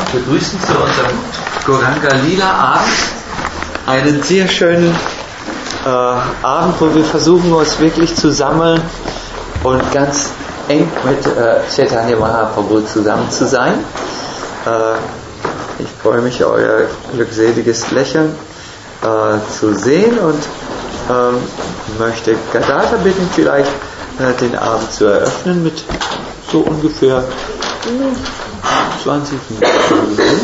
begrüßen zu unserem Gauranga Lila Abend. Einen sehr schönen Abend, wo wir versuchen, uns wirklich zu sammeln und ganz eng mit Chaitanya Mahaprabhu zusammen zu sein. Ich freue mich, euer glückseliges Lächeln zu sehen und möchte Gadata bitten, vielleicht den Abend zu eröffnen mit so ungefähr 20 Minuten.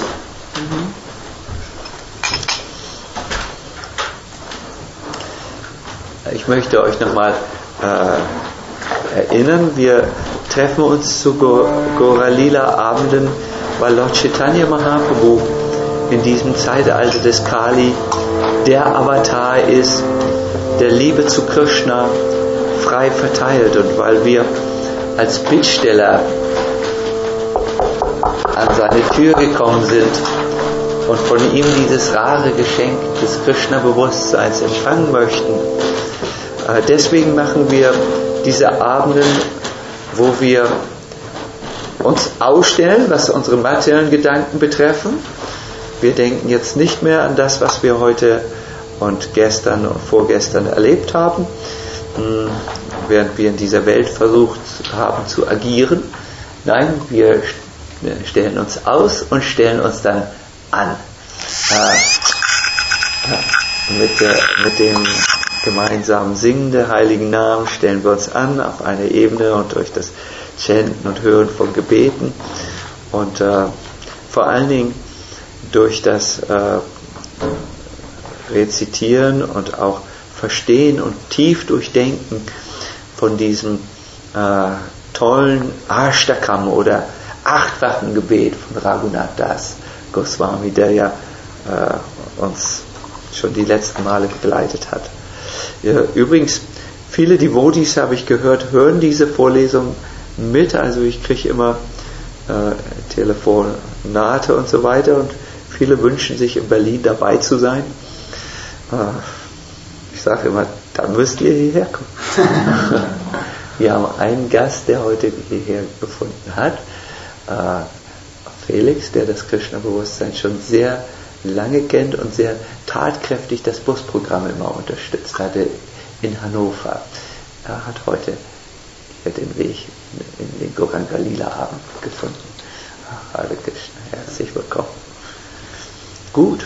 Ich möchte euch nochmal erinnern, wir treffen uns zu Gaura Lila Abenden, weil Lord Chaitanya Mahaprabhu in diesem Zeitalter des Kali der Avatar ist, der Liebe zu Krishna frei verteilt, und weil wir als Bittsteller an seine Tür gekommen sind und von ihm dieses rare Geschenk des Krishna-Bewusstseins empfangen möchten. Deswegen machen wir diese Abenden, wo wir uns ausstellen, was unsere materiellen Gedanken betreffen. Wir denken jetzt nicht mehr an das, was wir heute und gestern und vorgestern erlebt haben, während wir in dieser Welt versucht haben zu agieren. Nein, wir stellen uns aus und stellen uns dann an. Mit dem gemeinsamen Singen der heiligen Namen stellen wir uns an auf eine Ebene und durch das Chanten und Hören von Gebeten und vor allen Dingen durch das Rezitieren und auch Verstehen und tief Durchdenken von diesem tollen Ashtakam oder Achtwachengebet von Raghunath Das Goswami, der ja uns schon die letzten Male begleitet hat. Ja, übrigens, viele Devotees, habe ich gehört, hören diese Vorlesung mit, also ich kriege immer Telefonate und so weiter, und viele wünschen sich in Berlin dabei zu sein. Ich sage immer, da müsst ihr hierher kommen. Wir haben einen Gast, der heute hierher gefunden hat, Felix, der das Krishna-Bewusstsein schon sehr lange kennt und sehr tatkräftig das Busprogramm immer unterstützt hatte in Hannover. Er hat heute hier den Weg in den Gauranga Lila Abend gefunden. Hare Krishna, herzlich willkommen. Gut.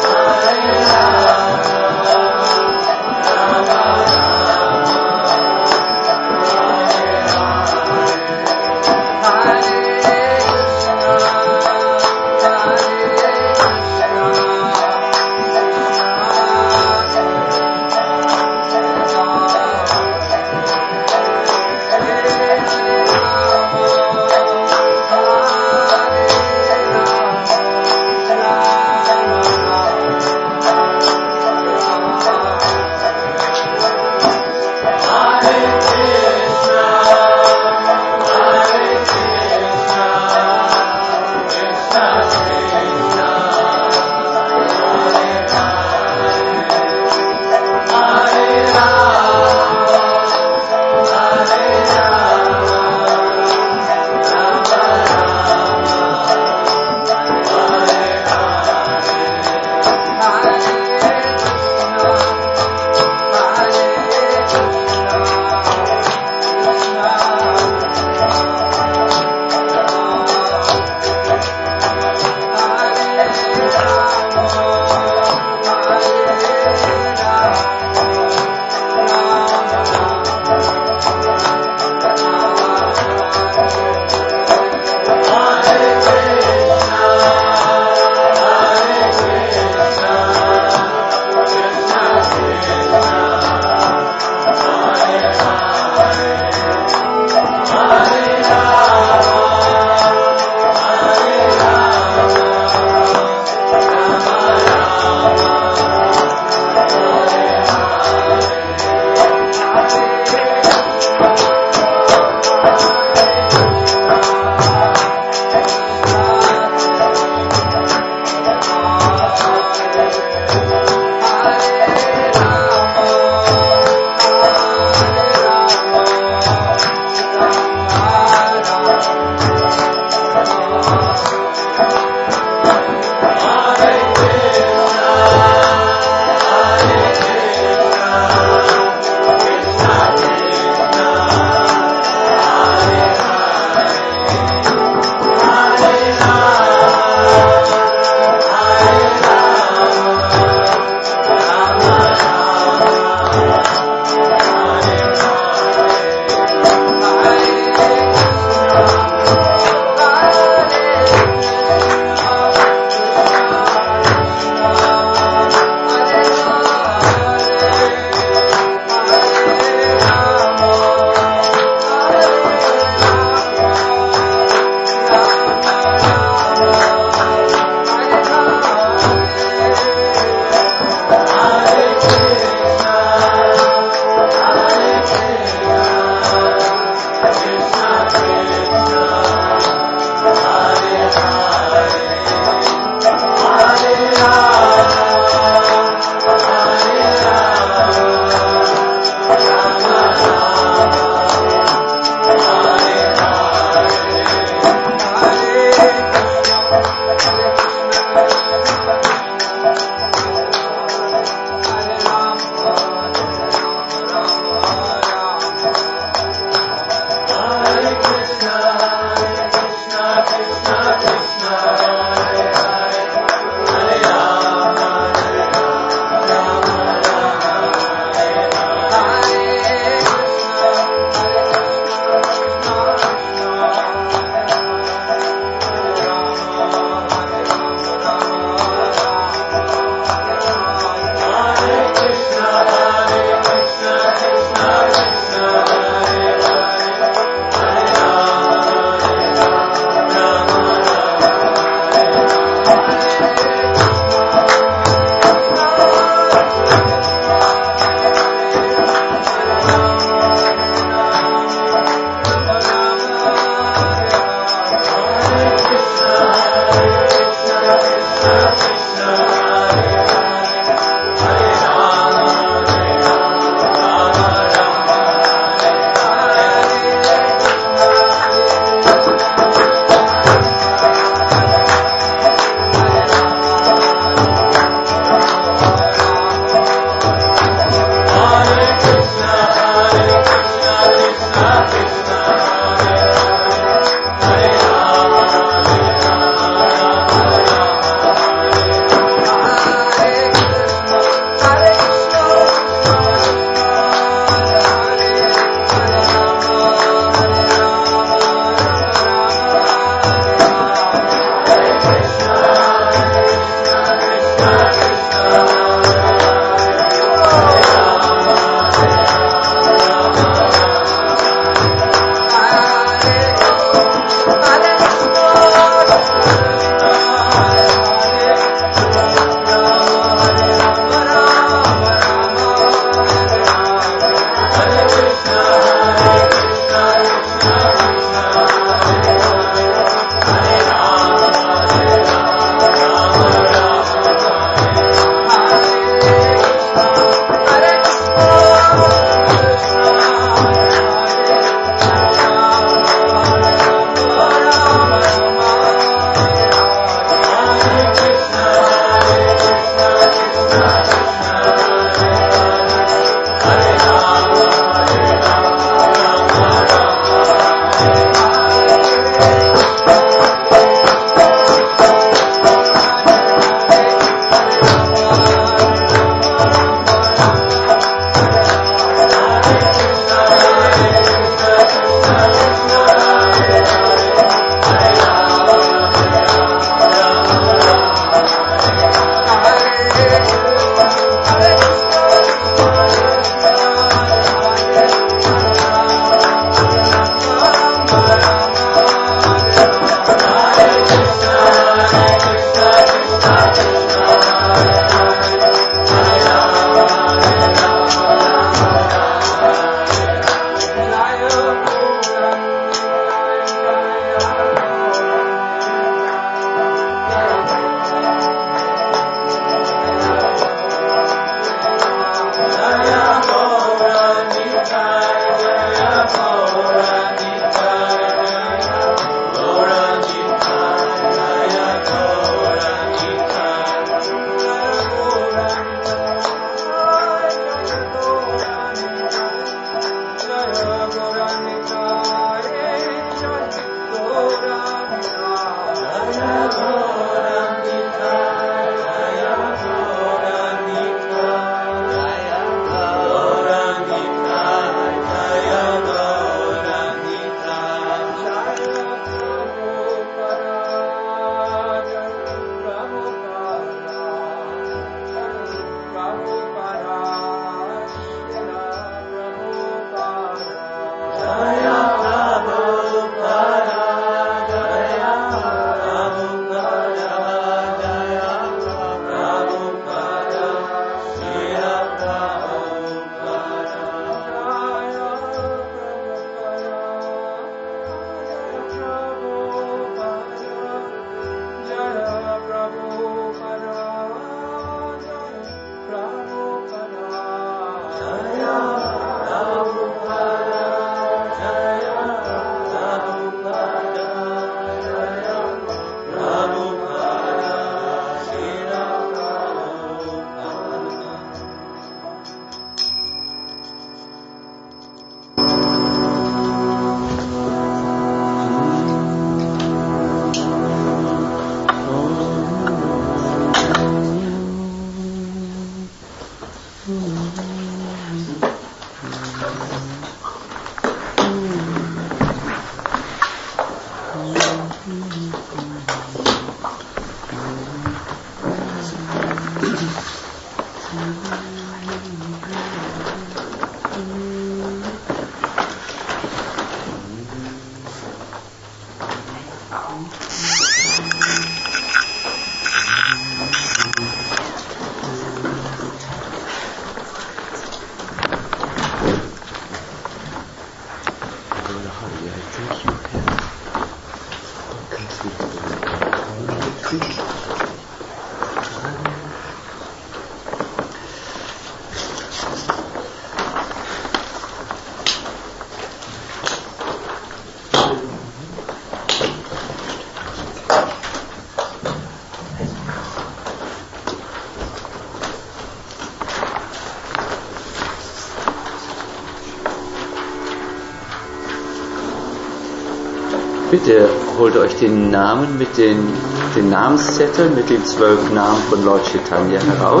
Bitte holt euch den Namen mit den Namenszetteln mit den 12 Namen von Lord Chaitanya heraus.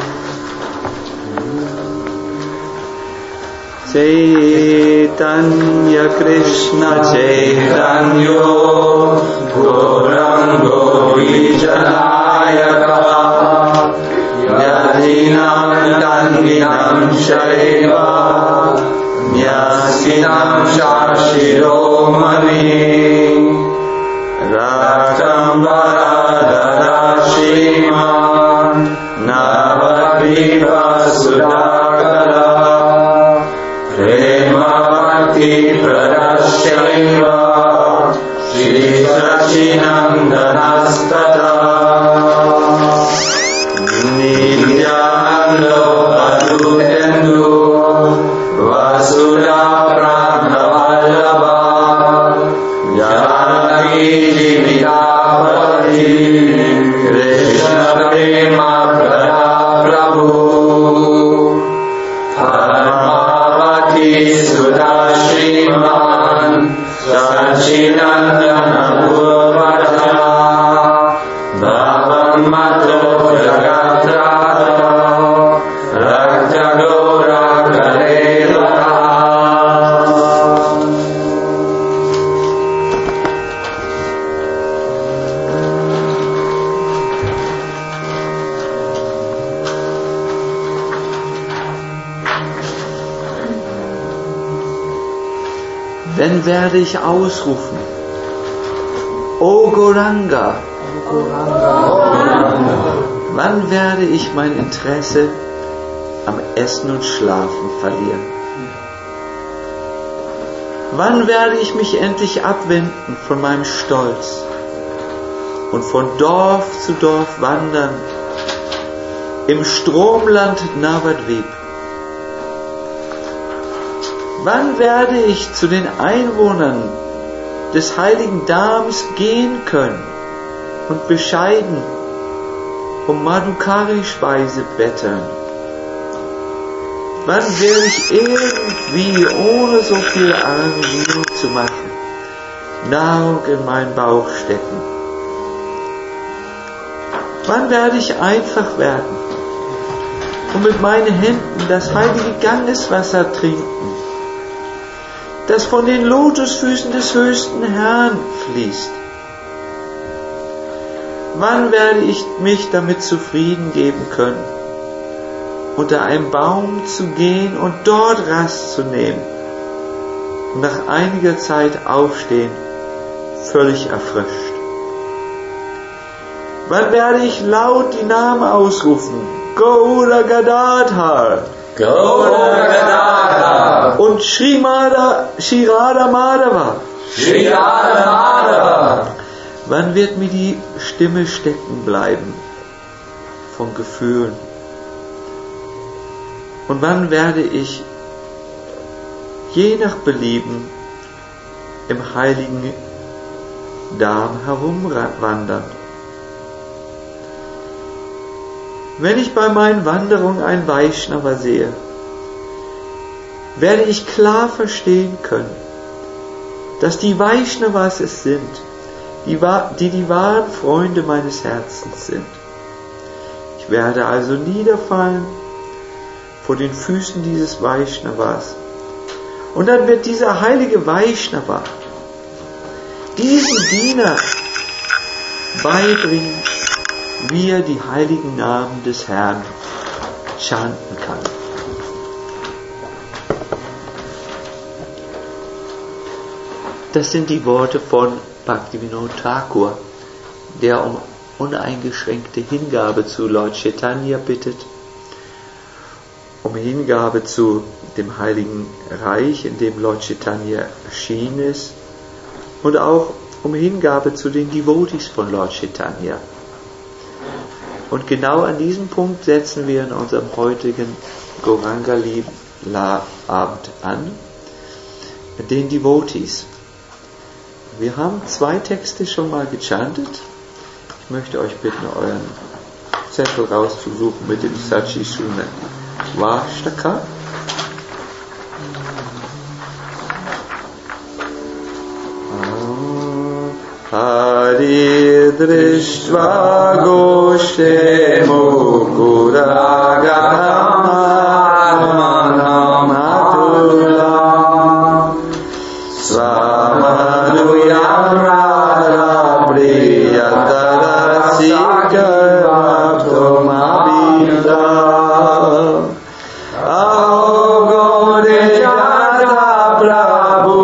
Chaitanya Krishna Chaitanya Gaurango Vijanayaka Yadinam Dandinam Shaiva Nyasinam Shashiromani Rakam Varadara Shriman Navadvipa Sudakara Prema Bhakti Pradashaiva Shri Sachinandanastata Nityanando Adutendu Vasudha Pranavallabha Janaki Jivitapati Krishna Prema Prada Prabhu Padmavati Sudashriman Sachinandana Purvata Bhavan Mato Jagatrata Raktagora Kalevara. Dann werde ich ausrufen, O Gauranga, wann werde ich mein Interesse am Essen und Schlafen verlieren? Wann werde ich mich endlich abwenden von meinem Stolz und von Dorf zu Dorf wandern im Stromland Navadvip? Wann werde ich zu den Einwohnern des heiligen Dhams gehen können und bescheiden um Madhukari-Speise betteln? Wann werde ich irgendwie, ohne so viel Arrangierung zu machen, Nahrung in meinen Bauch stecken? Wann werde ich einfach werden und mit meinen Händen das heilige Gangeswasser trinken, das von den Lotusfüßen des höchsten Herrn fließt? Wann werde ich mich damit zufrieden geben können, unter einem Baum zu gehen und dort Rast zu nehmen und nach einiger Zeit aufstehen, völlig erfrischt? Wann werde ich laut die Namen ausrufen? Gaura Gadadhar, Gaura Gadadhar und Shrada Madhava. Wann wird mir die Stimme stecken bleiben von Gefühlen? Und wann werde ich je nach Belieben im heiligen Dham herumwandern? Wenn ich bei meinen Wanderungen einen Vaishnava sehe, werde ich klar verstehen können, dass die Vaishnavas es sind, die wahren Freunde meines Herzens sind. Ich werde also niederfallen vor den Füßen dieses Vaishnavas. Und dann wird dieser heilige Vaishnava diesem Diener beibringen, wie er die heiligen Namen des Herrn chanten kann. Das sind die Worte von Bhaktivinoda Thakur, der um uneingeschränkte Hingabe zu Lord Chaitanya bittet, um Hingabe zu dem Heiligen Reich, in dem Lord Chaitanya erschienen ist, und auch um Hingabe zu den Devotees von Lord Chaitanya. Und genau an diesem Punkt setzen wir in unserem heutigen Gauranga Lila Abend an, den Devotees. Wir haben 2 Texte schon mal gechantet. Ich möchte euch bitten, euren Zettel rauszusuchen mit dem Sachi Suna Vashtaka. Hari Drishtva Goshe Mukuragatama Matula Svamaduyam Radha Priyatarasika Bhaktomabhida Ahogore Jata Prabhu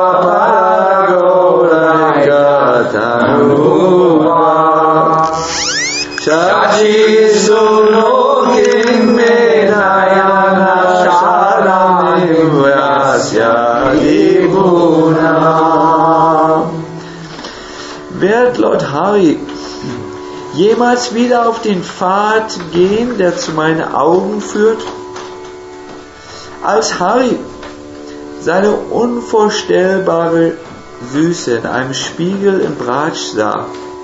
Shachi Sunokim Medayana Sharamim Vyasya Diguna. Wird Lord Hari jemals wieder auf den Pfad gehen, der zu meinen Augen führt? Als Hari seine unvorstellbare Süße in einem Spiegel im Braj sah,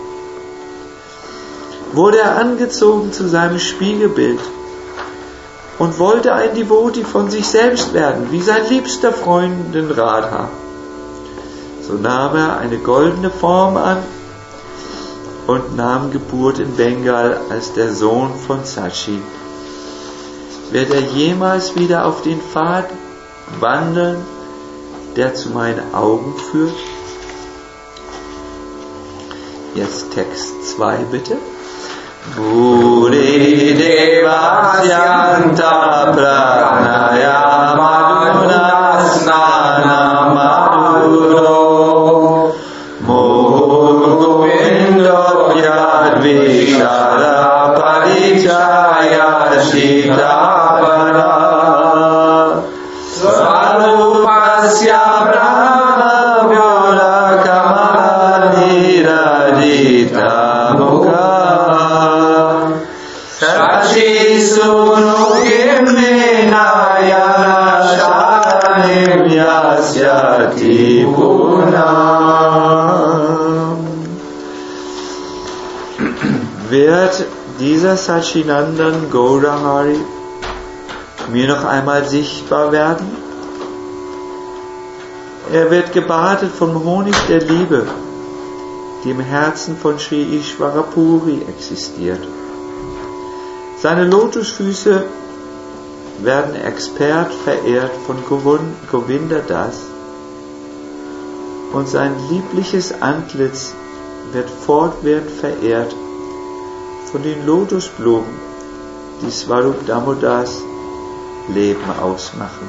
wurde er angezogen zu seinem Spiegelbild und wollte ein Devotee von sich selbst werden, wie sein liebster Freundin Radha. So nahm er eine goldene Form an und nahm Geburt in Bengal als der Sohn von Sachi. Wird er jemals wieder auf den Pfad wandern, der zu meinen Augen führt? Jetzt Text 2 bitte. Bhuri Devasyanta Pranaya Madhuna Snana Madhuro Mugovindo Yadvishara Parichaya Shitapara Svarupasya Brahma Vyola Kamanirajita Mukha Shachi Sunukim Menayana Sharanim Yasyati Punam. Wird dieser Sachinandan Gaurahari mir noch einmal sichtbar werden? Er wird gebadet vom Honig der Liebe, die im Herzen von Sri Ishvara Puri existiert. Seine Lotusfüße werden expert verehrt von Govinda Das und sein liebliches Antlitz wird fortwährend verehrt von den Lotusblumen, die Swarup Damodas Leben ausmachen.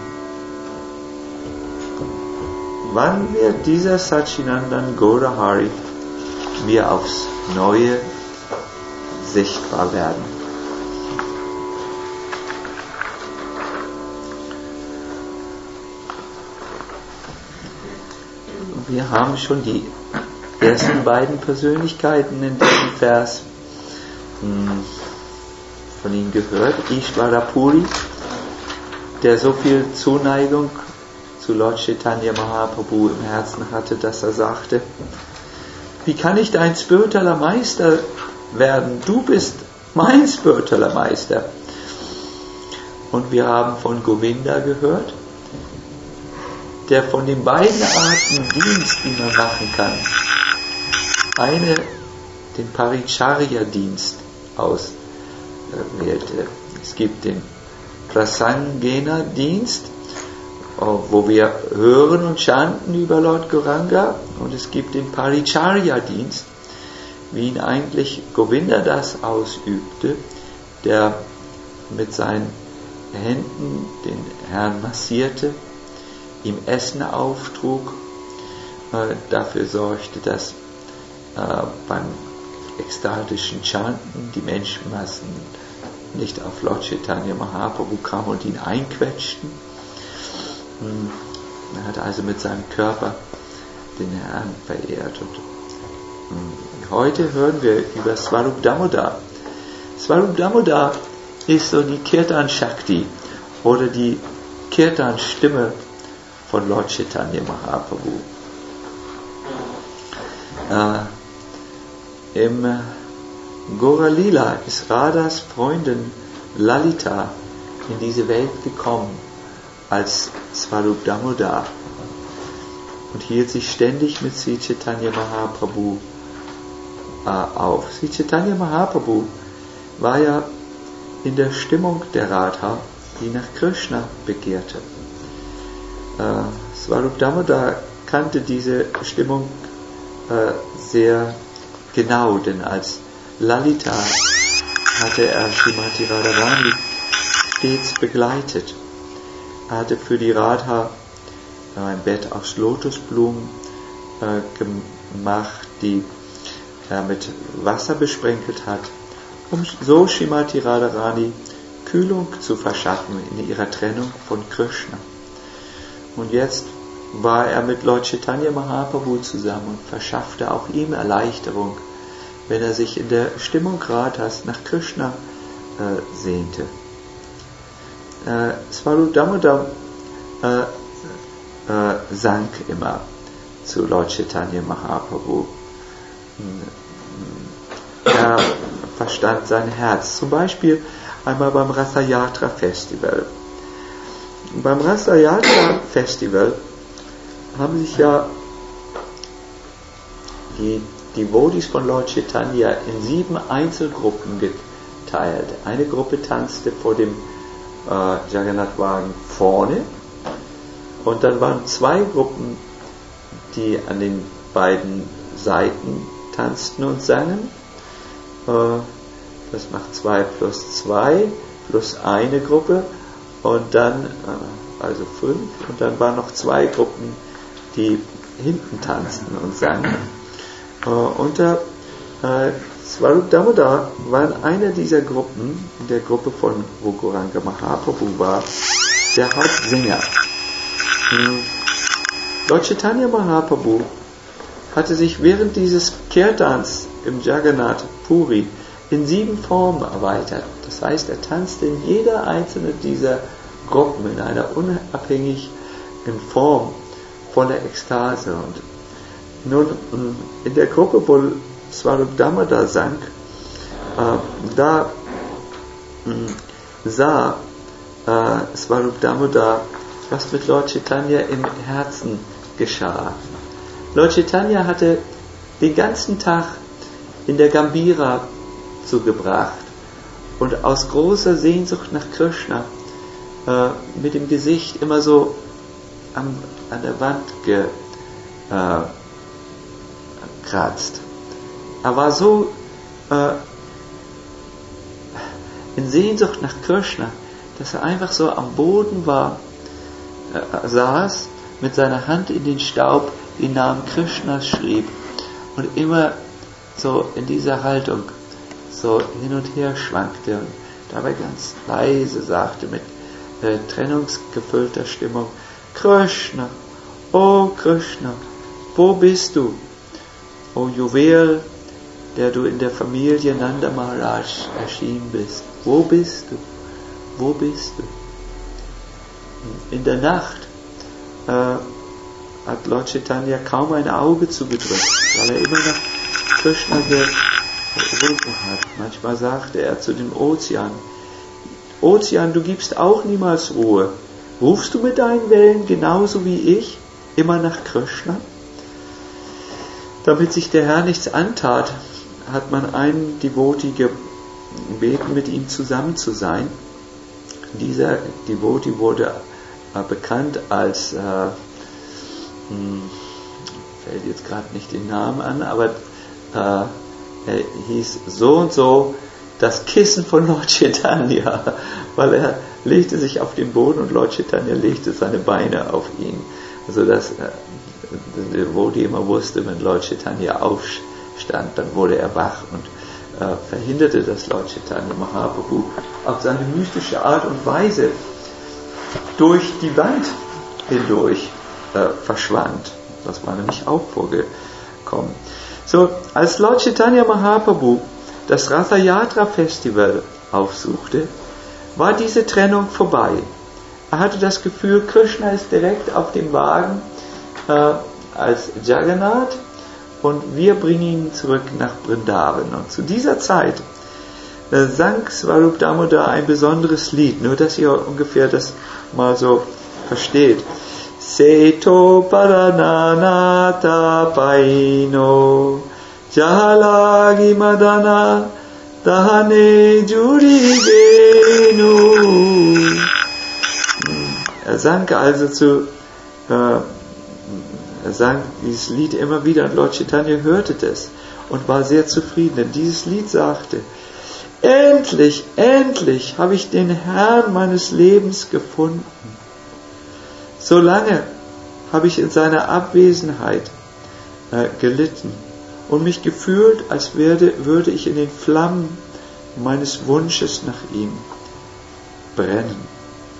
Wann wird dieser Sachinandan Gaurahari mir aufs Neue sichtbar werden? Wir haben schon die ersten beiden Persönlichkeiten in diesem Vers von ihm gehört. Ishvara Puri, der so viel Zuneigung zu Lord Chaitanya Mahaprabhu im Herzen hatte, dass er sagte: Wie kann ich dein spiritueller Meister werden? Du bist mein spiritueller Meister. Und wir haben von Govinda gehört, der von den beiden Arten Dienst, die man machen kann, eine den Paricharya-Dienst auswählte. Es gibt den Prasangena-Dienst, wo wir hören und chanten über Lord Gauranga, und es gibt den Paricharya-Dienst, wie ihn eigentlich Govinda das ausübte, der mit seinen Händen den Herrn massierte, ihm Essen auftrug, dafür sorgte, dass beim ekstatischen Chanten die Menschenmassen nicht auf Lord Chaitanya Mahaprabhu kamen und ihn einquetschten. Er hat also mit seinem Körper den Herrn verehrt. Und heute hören wir über Swarup Damodar. Swarup Damodar ist so die Kirtan Shakti oder die Kirtan Stimme von Lord Chaitanya Mahaprabhu. Im Gora Lila ist Radhas Freundin Lalita in diese Welt gekommen als Swarup Damodar und hielt sich ständig mit Sri Chaitanya Mahaprabhu auf. Sri Chaitanya Mahaprabhu war ja in der Stimmung der Radha, die nach Krishna begehrte. Swarup Damodar kannte diese Stimmung sehr genau, denn als Lalita hatte er Srimati Radharani stets begleitet. Er hatte für die Radha ein Bett aus Lotusblumen gemacht, die er mit Wasser besprenkelt hat, um so Srimati Radharani Kühlung zu verschaffen in ihrer Trennung von Krishna. Und jetzt war er mit Lord Chaitanya Mahaprabhu zusammen und verschaffte auch ihm Erleichterung, wenn er sich in der Stimmung Radhas nach Krishna sehnte. Swarup Damodar sang immer zu Lord Chaitanya Mahaprabhu. Er verstand sein Herz. Zum Beispiel einmal beim Rasayatra Festival. Beim Rasayatra Festival haben sich ja die Devotees von Lord Chaitanya in 7 Einzelgruppen geteilt. Eine Gruppe tanzte vor dem Jagannath-Wagen vorne, und dann waren 2 Gruppen, die an den beiden Seiten tanzten und sangen. Das macht 2 plus 2 plus eine Gruppe, und dann also 5, und dann waren noch 2 Gruppen, die hinten tanzten und sangen. Und der Swarup Damodar war in einer dieser Gruppen, in der Gruppe von wo Gauranga Mahaprabhu war, der Hauptsänger. Lord Chaitanya Mahaprabhu hatte sich während dieses Kirtans im Jagannath Puri in 7 Formen erweitert. Das heißt, er tanzte in jeder einzelnen dieser Gruppen in einer unabhängigen Form von der Ekstase. Und nun in der Gruppe, wo Swarup Damodar sang, da sah Swarup Damodar, was mit Lord Chaitanya im Herzen geschah. Lord Chaitanya hatte den ganzen Tag in der Gambhira zugebracht und aus großer Sehnsucht nach Krishna mit dem Gesicht immer so an der Wand gekratzt. Er war so in Sehnsucht nach Krishna, dass er einfach so am Boden saß, mit seiner Hand in den Staub den Namen Krishnas schrieb und immer so in dieser Haltung so hin und her schwankte und dabei ganz leise sagte mit trennungsgefüllter Stimmung: Krishna, oh Krishna, wo bist du? O Juwel, der du in der Familie Nanda Maharaj erschienen bist, wo bist du? Wo bist du? In der Nacht hat Lord Chaitanya kaum ein Auge zugedrückt, weil er immer nach Krishna gerufen hat. Manchmal sagte er zu dem Ozean: Ozean, du gibst auch niemals Ruhe. Rufst du mit deinen Wellen genauso wie ich immer nach Krishna? Damit sich der Herr nichts antat, hat man einen Devotee gebeten, mit ihm zusammen zu sein. Dieser Devotee wurde bekannt als, fällt jetzt gerade nicht den Namen an, aber er hieß so und so das Kissen von Lord Chaitanya, weil er legte sich auf den Boden und Lord Chaitanya legte seine Beine auf ihn. Also dass der Devotee immer wusste, wenn Lord Chaitanya aufstand, dann wurde er wach und verhinderte, dass Lord Chaitanya Mahaprabhu auf seine mystische Art und Weise durch die Wand hindurch verschwand. Das war nämlich auch vorgekommen. So, als Lord Chaitanya Mahaprabhu das Ratha Yatra Festival aufsuchte, war diese Trennung vorbei. Er hatte das Gefühl, Krishna ist direkt auf dem Wagen als Jagannath und wir bringen ihn zurück nach Vrindavan. Und zu dieser Zeit sang Swarup Damodar ein besonderes Lied, nur dass ihr ungefähr das mal so versteht. Seto Parananata Paino Jahalagi Madana Dahane Juri Venu. Er sang also er sang dieses Lied immer wieder und Lord Chaitanya hörte das und war sehr zufrieden, denn dieses Lied sagte: Endlich, endlich habe ich den Herrn meines Lebens gefunden. So lange habe ich in seiner Abwesenheit gelitten und mich gefühlt, als würde ich in den Flammen meines Wunsches nach ihm brennen.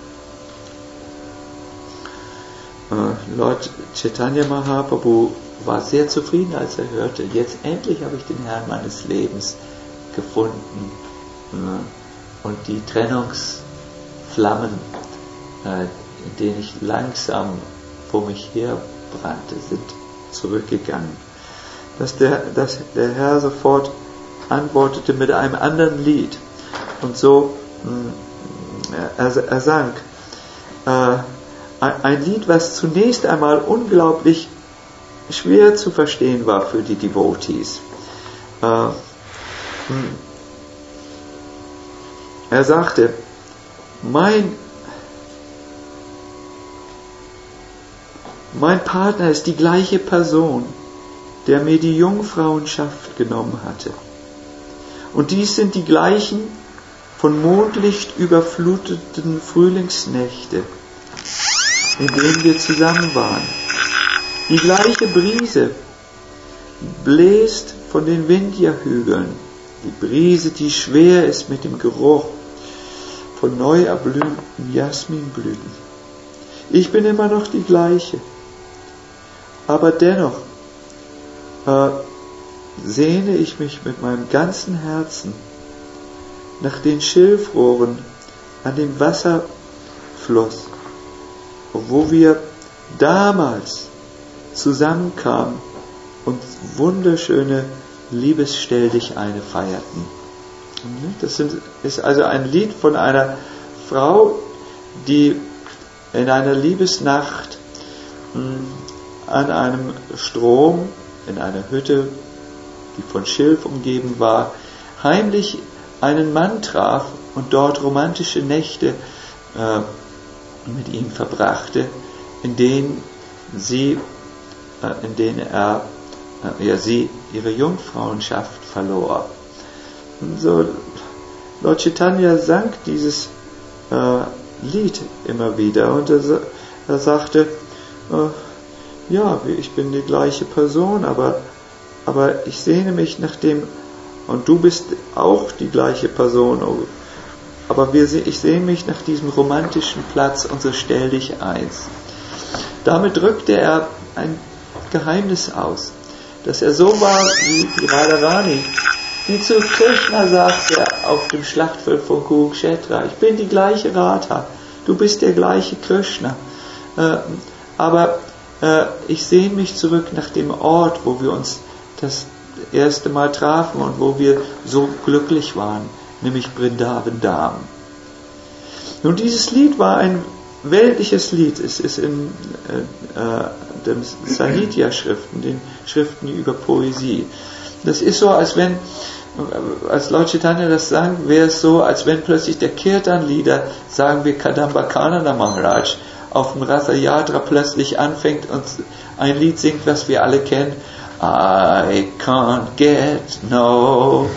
Lord Chaitanya Mahaprabhu war sehr zufrieden, als er hörte, jetzt endlich habe ich den Herrn meines Lebens gefunden. Und die Trennungsflammen, in denen ich langsam vor mich her brannte, sind zurückgegangen. Dass der Herr sofort antwortete mit einem anderen Lied. Und so, er sang ein Lied, was zunächst einmal unglaublich schwer zu verstehen war für die Devotees. Er sagte: Mein Partner ist die gleiche Person, der mir die Jungfrauenschaft genommen hatte. Und dies sind die gleichen von Mondlicht überfluteten Frühlingsnächte, in denen wir zusammen waren. Die gleiche Brise bläst von den Vindhya-Hügeln, die Brise, die schwer ist mit dem Geruch von neu erblühten Jasminblüten. Ich bin immer noch die gleiche, aber dennoch sehne ich mich mit meinem ganzen Herzen nach den Schilfrohren an dem Wasserfluss, wo wir damals zusammenkamen und wunderschöne Liebesstelldicheine feierten. Das ist also ein Lied von einer Frau, die in einer Liebesnacht an einem Strom, in einer Hütte, die von Schilf umgeben war, heimlich einen Mann traf und dort romantische Nächte mit ihm verbrachte, in denen sie ihre Jungfrauenschaft verlor. Und so Lord Chaitanya sang dieses Lied immer wieder und er sagte, ja, ich bin die gleiche Person, aber ich sehne mich nach dem, und du bist auch die gleiche Person, aber ich sehne mich nach diesem romantischen Platz und so stell dich eins. Damit drückte er ein Geheimnis aus, dass er so war wie die Radharani, die zu Krishna sagte auf dem Schlachtfeld von Kurukshetra: Ich bin die gleiche Radha, du bist der gleiche Krishna, aber ich sehne mich zurück nach dem Ort, wo wir uns das erste Mal trafen und wo wir so glücklich waren, nämlich Vrindavan Dham. Nun, dieses Lied war ein weltliches Lied. Es ist in den Sahitya-Schriften, den Schriften über Poesie. Das ist so, als wenn als Lord Chaitanya das sang, wäre es so, als wenn plötzlich der Kirtan-Lieder, sagen wir Kadamba Kanana Maharaj, auf dem Ratha Yatra plötzlich anfängt und ein Lied singt, was wir alle kennen. I can't get no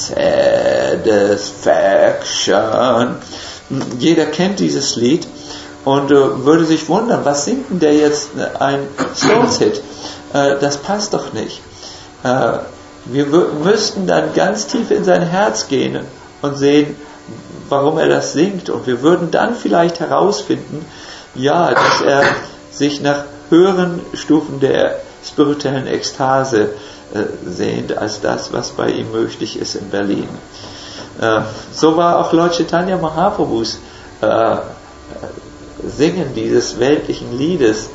satisfaction. Jeder kennt dieses Lied und würde sich wundern, was singt denn der jetzt ein Stones-Hit? Das passt doch nicht. Wir müssten dann ganz tief in sein Herz gehen und sehen, warum er das singt. Und wir würden dann vielleicht herausfinden, ja, dass er sich nach höheren Stufen der spirituellen Ekstase sehnt, als das, was bei ihm möglich ist in Berlin. So war auch Lord Chaitanya Mahaprabhus Singen dieses weltlichen Liedes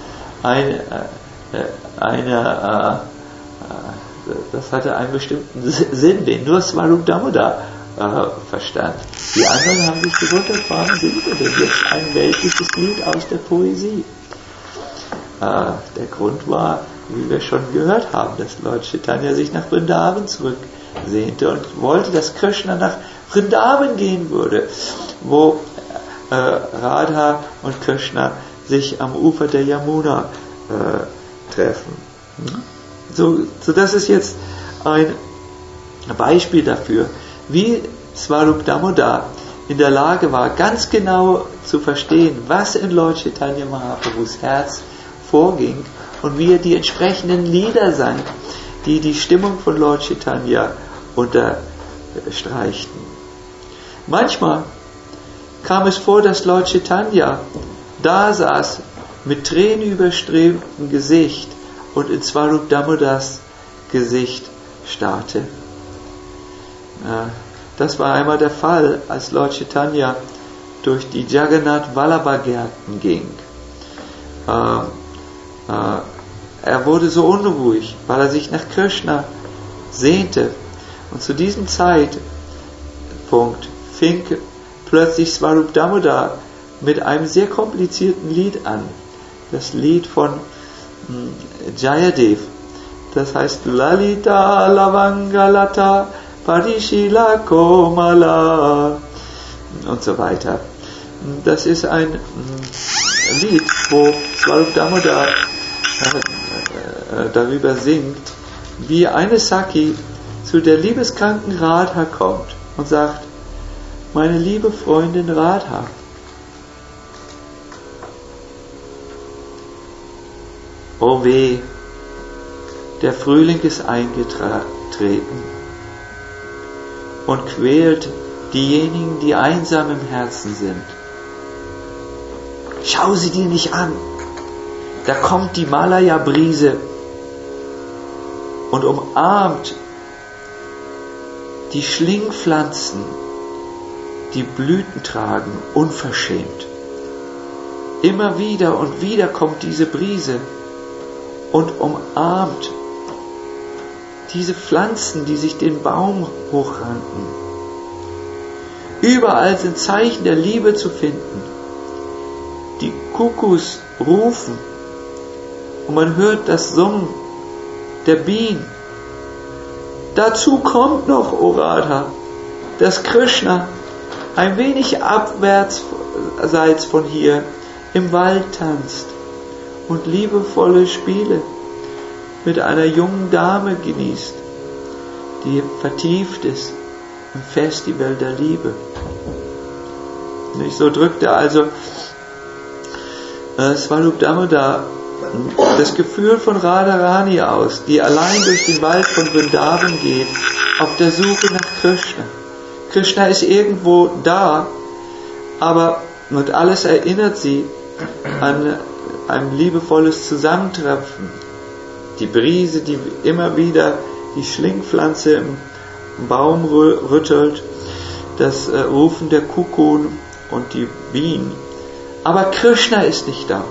das hatte einen bestimmten Sinn, den nur Swarup Damodar verstand. Die anderen haben sich gewundert, warum singt er denn jetzt ein weltliches Lied aus der Poesie? Der Grund war, wie wir schon gehört haben, dass Lord Chaitanya sich nach Vrindavan zurücksehnte und wollte, dass Krishna nach Vrindavan gehen würde, wo Radha und Krishna sich am Ufer der Yamuna treffen. So, das ist jetzt ein Beispiel dafür, wie Swarup Damodar in der Lage war, ganz genau zu verstehen, was in Lord Chaitanya Mahaprabhus Herz vorging und wie er die entsprechenden Lieder sang, die die Stimmung von Lord Chaitanya unterstreichten. Manchmal kam es vor, dass Lord Chaitanya da saß mit tränenüberströmtem Gesicht und in Swarup Damodars Gesicht starrte. Das war einmal der Fall, als Lord Chaitanya durch die Jagannath Vallabha Gärten ging. Er wurde so unruhig, weil er sich nach Krishna sehnte. Und zu diesem Zeitpunkt fing plötzlich Swarup Damodar mit einem sehr komplizierten Lied an. Das Lied von Jayadev. Das heißt Lalita Lavangalata Parishila Komala und so weiter. Das ist ein Lied, wo Swarup Damodar darüber singt, wie eine Saki zu der liebeskranken Radha kommt und sagt: Meine liebe Freundin Radha, oh weh, der Frühling ist eingetreten und quält diejenigen, die einsam im Herzen sind. Schau sie dir nicht an, da kommt die Malaya-Brise und umarmt die Schlingpflanzen, die Blüten tragen, unverschämt. Immer wieder und wieder kommt diese Brise und umarmt diese Pflanzen, die sich den Baum hochranken. Überall sind Zeichen der Liebe zu finden. Die Kuckucks rufen und man hört das Summen der Bienen. Dazu kommt noch, O Radha, dass Krishna ein wenig abwärtsseits von hier im Wald tanzt und liebevolle Spiele mit einer jungen Dame genießt, die vertieft ist im Festival der Liebe. So drückte also Swarup Damodar das Gefühl von Radharani aus, die allein durch den Wald von Vrindavan geht, auf der Suche nach Krishna. Krishna ist irgendwo da, aber und alles erinnert sie an ein liebevolles Zusammentreffen. Die Brise, die immer wieder die Schlingpflanze im Baum rüttelt, das Rufen der Kuckuck und die Bienen. Aber Krishna ist nicht da.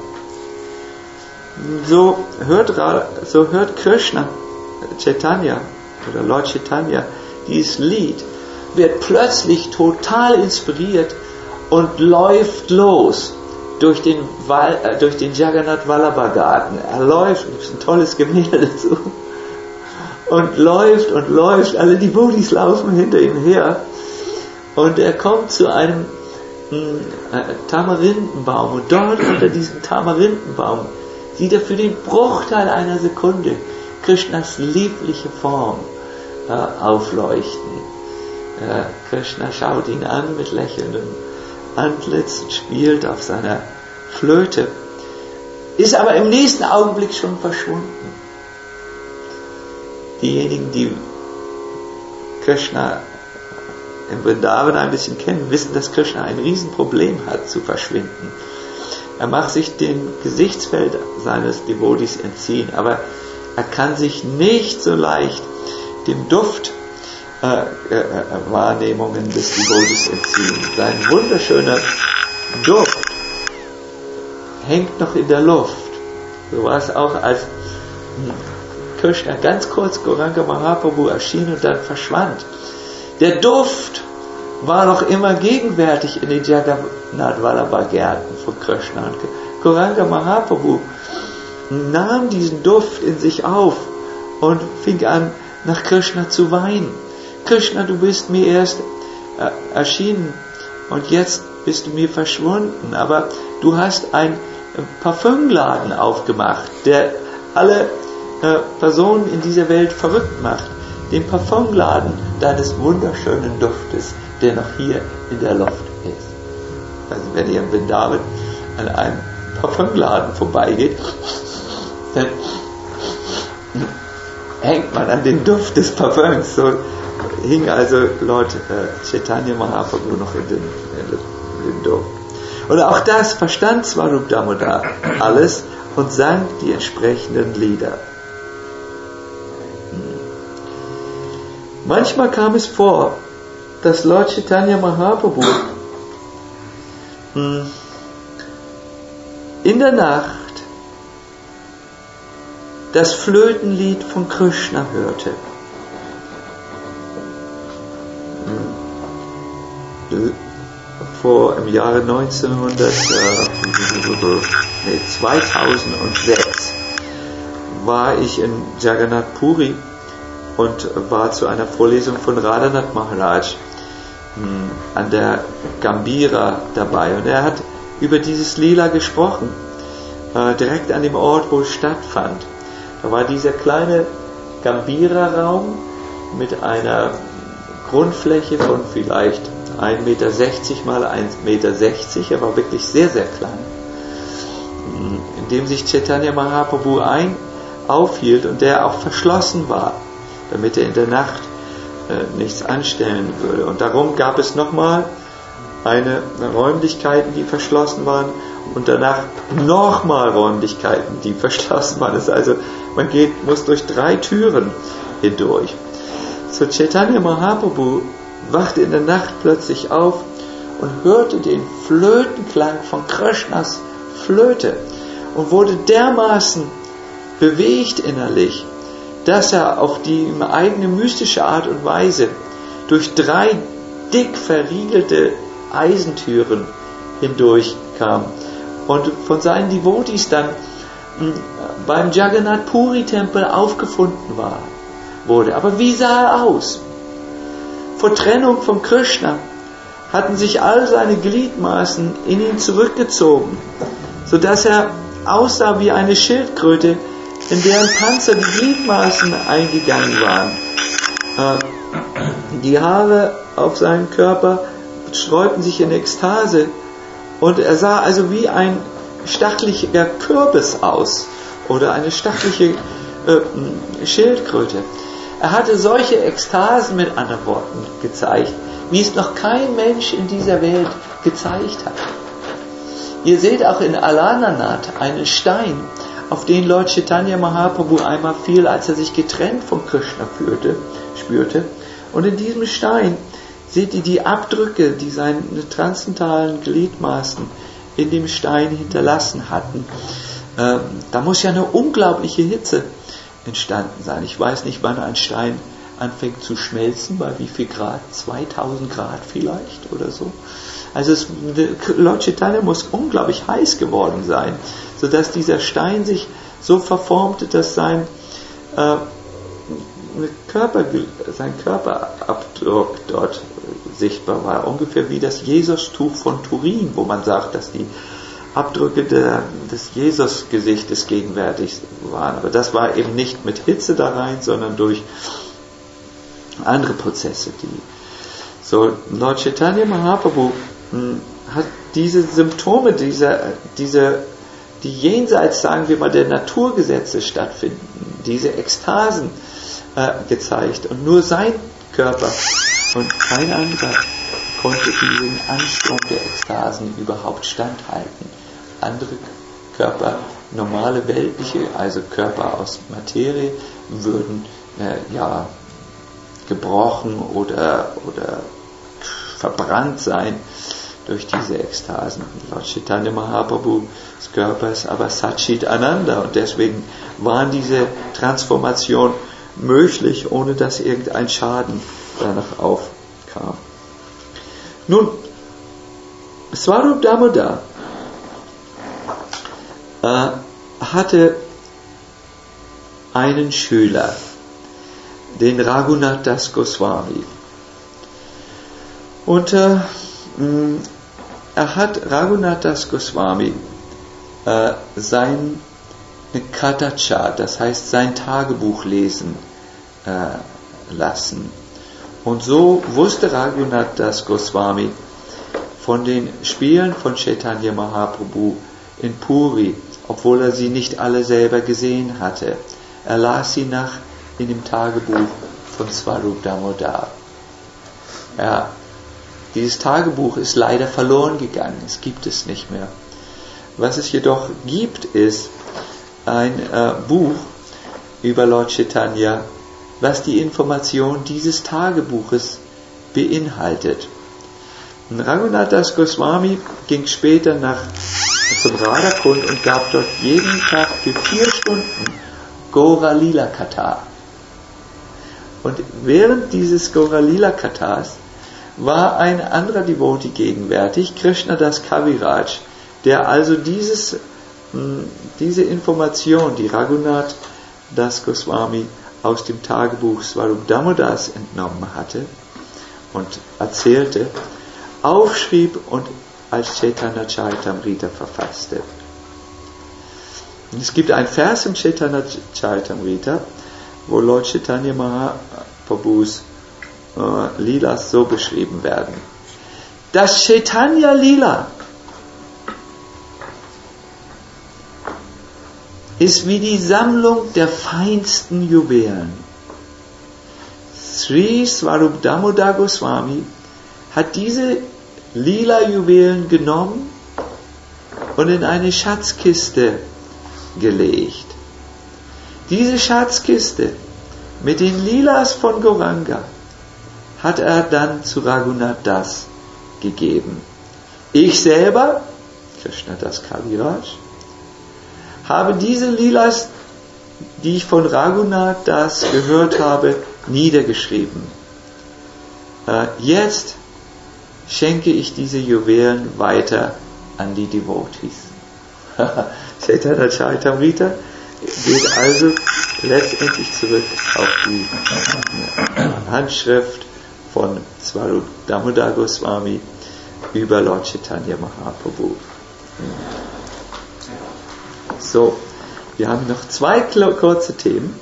So hört Krishna, Chaitanya oder Lord Chaitanya dieses Lied, wird plötzlich total inspiriert und läuft los durch den Jagannath Vallabha Garten. Er läuft, gibt es ein tolles Gemälde dazu, und läuft, alle die Bodhis laufen hinter ihm her und er kommt zu einem Tamarindenbaum und dort unter diesem Tamarindenbaum sieht er für den Bruchteil einer Sekunde Krishnas liebliche Form aufleuchten. Krishna schaut ihn an mit lächelndem Antlitz und spielt auf seiner Flöte, ist aber im nächsten Augenblick schon verschwunden. Diejenigen, die Krishna im Vrindavan ein bisschen kennen, wissen, dass Krishna ein Riesenproblem hat zu verschwinden. Er mag sich dem Gesichtsfeld seines Devotis entziehen, aber er kann sich nicht so leicht dem Duft Wahrnehmungen des Devotis entziehen. Sein wunderschöner Duft hängt noch in der Luft. So war es auch, als Krishna ganz kurz Gauranga Mahaprabhu erschien und dann verschwand. Der Duft war noch immer gegenwärtig in den Jagannath Vallabha Gärten von Krishna. Und Gauranga Mahaprabhu nahm diesen Duft in sich auf und fing an, nach Krishna zu weinen. Krishna, du bist mir erst erschienen und jetzt bist du mir verschwunden, aber du hast einen Parfümladen aufgemacht, der alle Personen in dieser Welt verrückt macht. Den Parfümladen deines wunderschönen Duftes, der noch hier in der Luft ist. Also wenn ihr im Vrindavan an einem Parfümladen vorbeigeht, dann hängt man an den Duft des Parfüms. So hing also Lord Chaitanya Mahaprabhu noch in den Duft. Und auch das verstand Swarup Damodar alles und sang die entsprechenden Lieder. Manchmal kam es vor, dass Lord Chaitanya Mahaprabhu in der Nacht das Flötenlied von Krishna hörte. Im Jahre 2006 war ich in Jagannath Puri und war zu einer Vorlesung von Radhanath Maharaj an der Gambhira dabei. Und er hat über dieses Lila gesprochen, direkt an dem Ort, wo es stattfand. Da war dieser kleine Gambhira-Raum mit einer Grundfläche von vielleicht 1,60 Meter mal 1,60 Meter. Er war wirklich sehr, sehr klein. In dem sich Chaitanya Mahaprabhu aufhielt und der auch verschlossen war, damit er in der Nacht nichts anstellen würde. Und darum gab es nochmal Räumlichkeiten, die verschlossen waren und danach nochmal Räumlichkeiten, die verschlossen waren. Das ist also, man muss durch 3 Türen hindurch. So Chaitanya Mahaprabhu wachte in der Nacht plötzlich auf und hörte den Flötenklang von Krishnas Flöte und wurde dermaßen bewegt innerlich, dass er auf die eigene mystische Art und Weise durch 3 dick verriegelte Eisentüren hindurchkam und von seinen Devotis dann beim Jagannath Puri Tempel aufgefunden wurde. Aber wie sah er aus? Vor Trennung von Krishna hatten sich all seine Gliedmaßen in ihn zurückgezogen, sodass er aussah wie eine Schildkröte, in deren Panzer die Gliedmaßen eingegangen waren. Die Haare auf seinem Körper sträubten sich in Ekstase und er sah also wie ein stacheliger Kürbis aus oder eine stachelige Schildkröte. Er hatte solche Ekstasen, mit anderen Worten, gezeigt, wie es noch kein Mensch in dieser Welt gezeigt hat. Ihr seht auch in Alananath einen Stein, auf den Lord Chaitanya Mahaprabhu einmal fiel, als er sich getrennt von Krishna spürte. Und in diesem Stein seht ihr die Abdrücke, die seine transzendentalen Gliedmaßen in dem Stein hinterlassen hatten. Da muss ja eine unglaubliche Hitze entstanden sein. Ich weiß nicht, wann ein Stein anfängt zu schmelzen, bei wie viel Grad? 2000 Grad vielleicht oder so. Also Lord Chaitanya muss unglaublich heiß geworden sein, sodass dieser Stein sich so verformte, dass sein Körperabdruck dort sichtbar war. Ungefähr wie das Jesustuch von Turin, wo man sagt, dass die Abdrücke des Jesusgesichtes gegenwärtig waren. Aber das war eben nicht mit Hitze da rein, sondern durch andere Prozesse. Lord Chaitanya Mahaprabhu hat diese Symptome, die jenseits, sagen wir mal, der Naturgesetze stattfinden, diese Ekstasen gezeigt. Und nur sein Körper und kein anderer konnte diesen Ansturm der Ekstasen überhaupt standhalten. Andere Körper, normale weltliche, also Körper aus Materie, würden gebrochen oder verbrannt sein durch diese Ekstasen. Lord Chaitanya Mahaprabhus Körper ist aber Satchit Ananda und deswegen waren diese Transformationen möglich, ohne dass irgendein Schaden danach aufkam. Nun, Swarup Damodar hatte einen Schüler, den Raghunath Das Goswami. Und Raghunath Das Goswami sein Katacha, das heißt sein Tagebuch lesen lassen. Und so wusste Raghunath Das Goswami von den Spielen von Chaitanya Mahaprabhu in Puri, obwohl er sie nicht alle selber gesehen hatte. Er las sie in dem Tagebuch von Swarup Damodar. Dieses Tagebuch ist leider verloren gegangen, es gibt es nicht mehr. Was es jedoch gibt, ist ein Buch über Lord Chaitanya, was die Information dieses Tagebuches beinhaltet. Und Raghunath Das Goswami ging später zum Radhakund und gab dort jeden Tag für 4 Stunden Gaura Lila Katha. Und während dieses Gaura Lila Kathas war ein anderer Devotee gegenwärtig, Krishna Das Kaviraj, der also diese Information, die Raghunath Das Goswami aus dem Tagebuch Swarup Damodars entnommen hatte und erzählte, aufschrieb und als Chaitanya Charitamrita verfasste. Und es gibt einen Vers im Chaitanya Charitamrita, wo Lord Chaitanya Mahaprabhus Lilas so beschrieben werden. Das Chaitanya Lila ist wie die Sammlung der feinsten Juwelen. Sri Swarup Damodar Goswami hat diese Lila-Juwelen genommen und in eine Schatzkiste gelegt. Diese Schatzkiste mit den Lilas von Gauranga hat er dann zu Raghunath Das gegeben. Ich selber, Krishna Das Kaviraj, habe diese Lilas, die ich von Raghunath Das gehört habe, niedergeschrieben. Jetzt schenke ich diese Juwelen weiter an die Devotees. Chaitanya Charitamrita geht also letztendlich zurück auf die Handschrift von Swarup Damodar Goswami über Lord Chaitanya Mahaprabhu. So, wir haben noch 2 kurze Themen.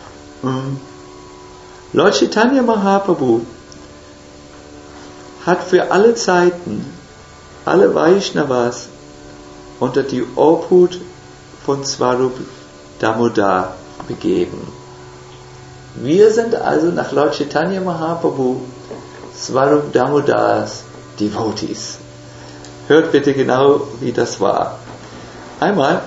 Lord Chaitanya Mahaprabhu hat für alle Zeiten alle Vaishnavas unter die Obhut von Swarup Damodar begeben. Wir sind also nach Lord Chaitanya Mahaprabhu Swarup Damodars Devotees. Hört bitte genau, wie das war. Einmal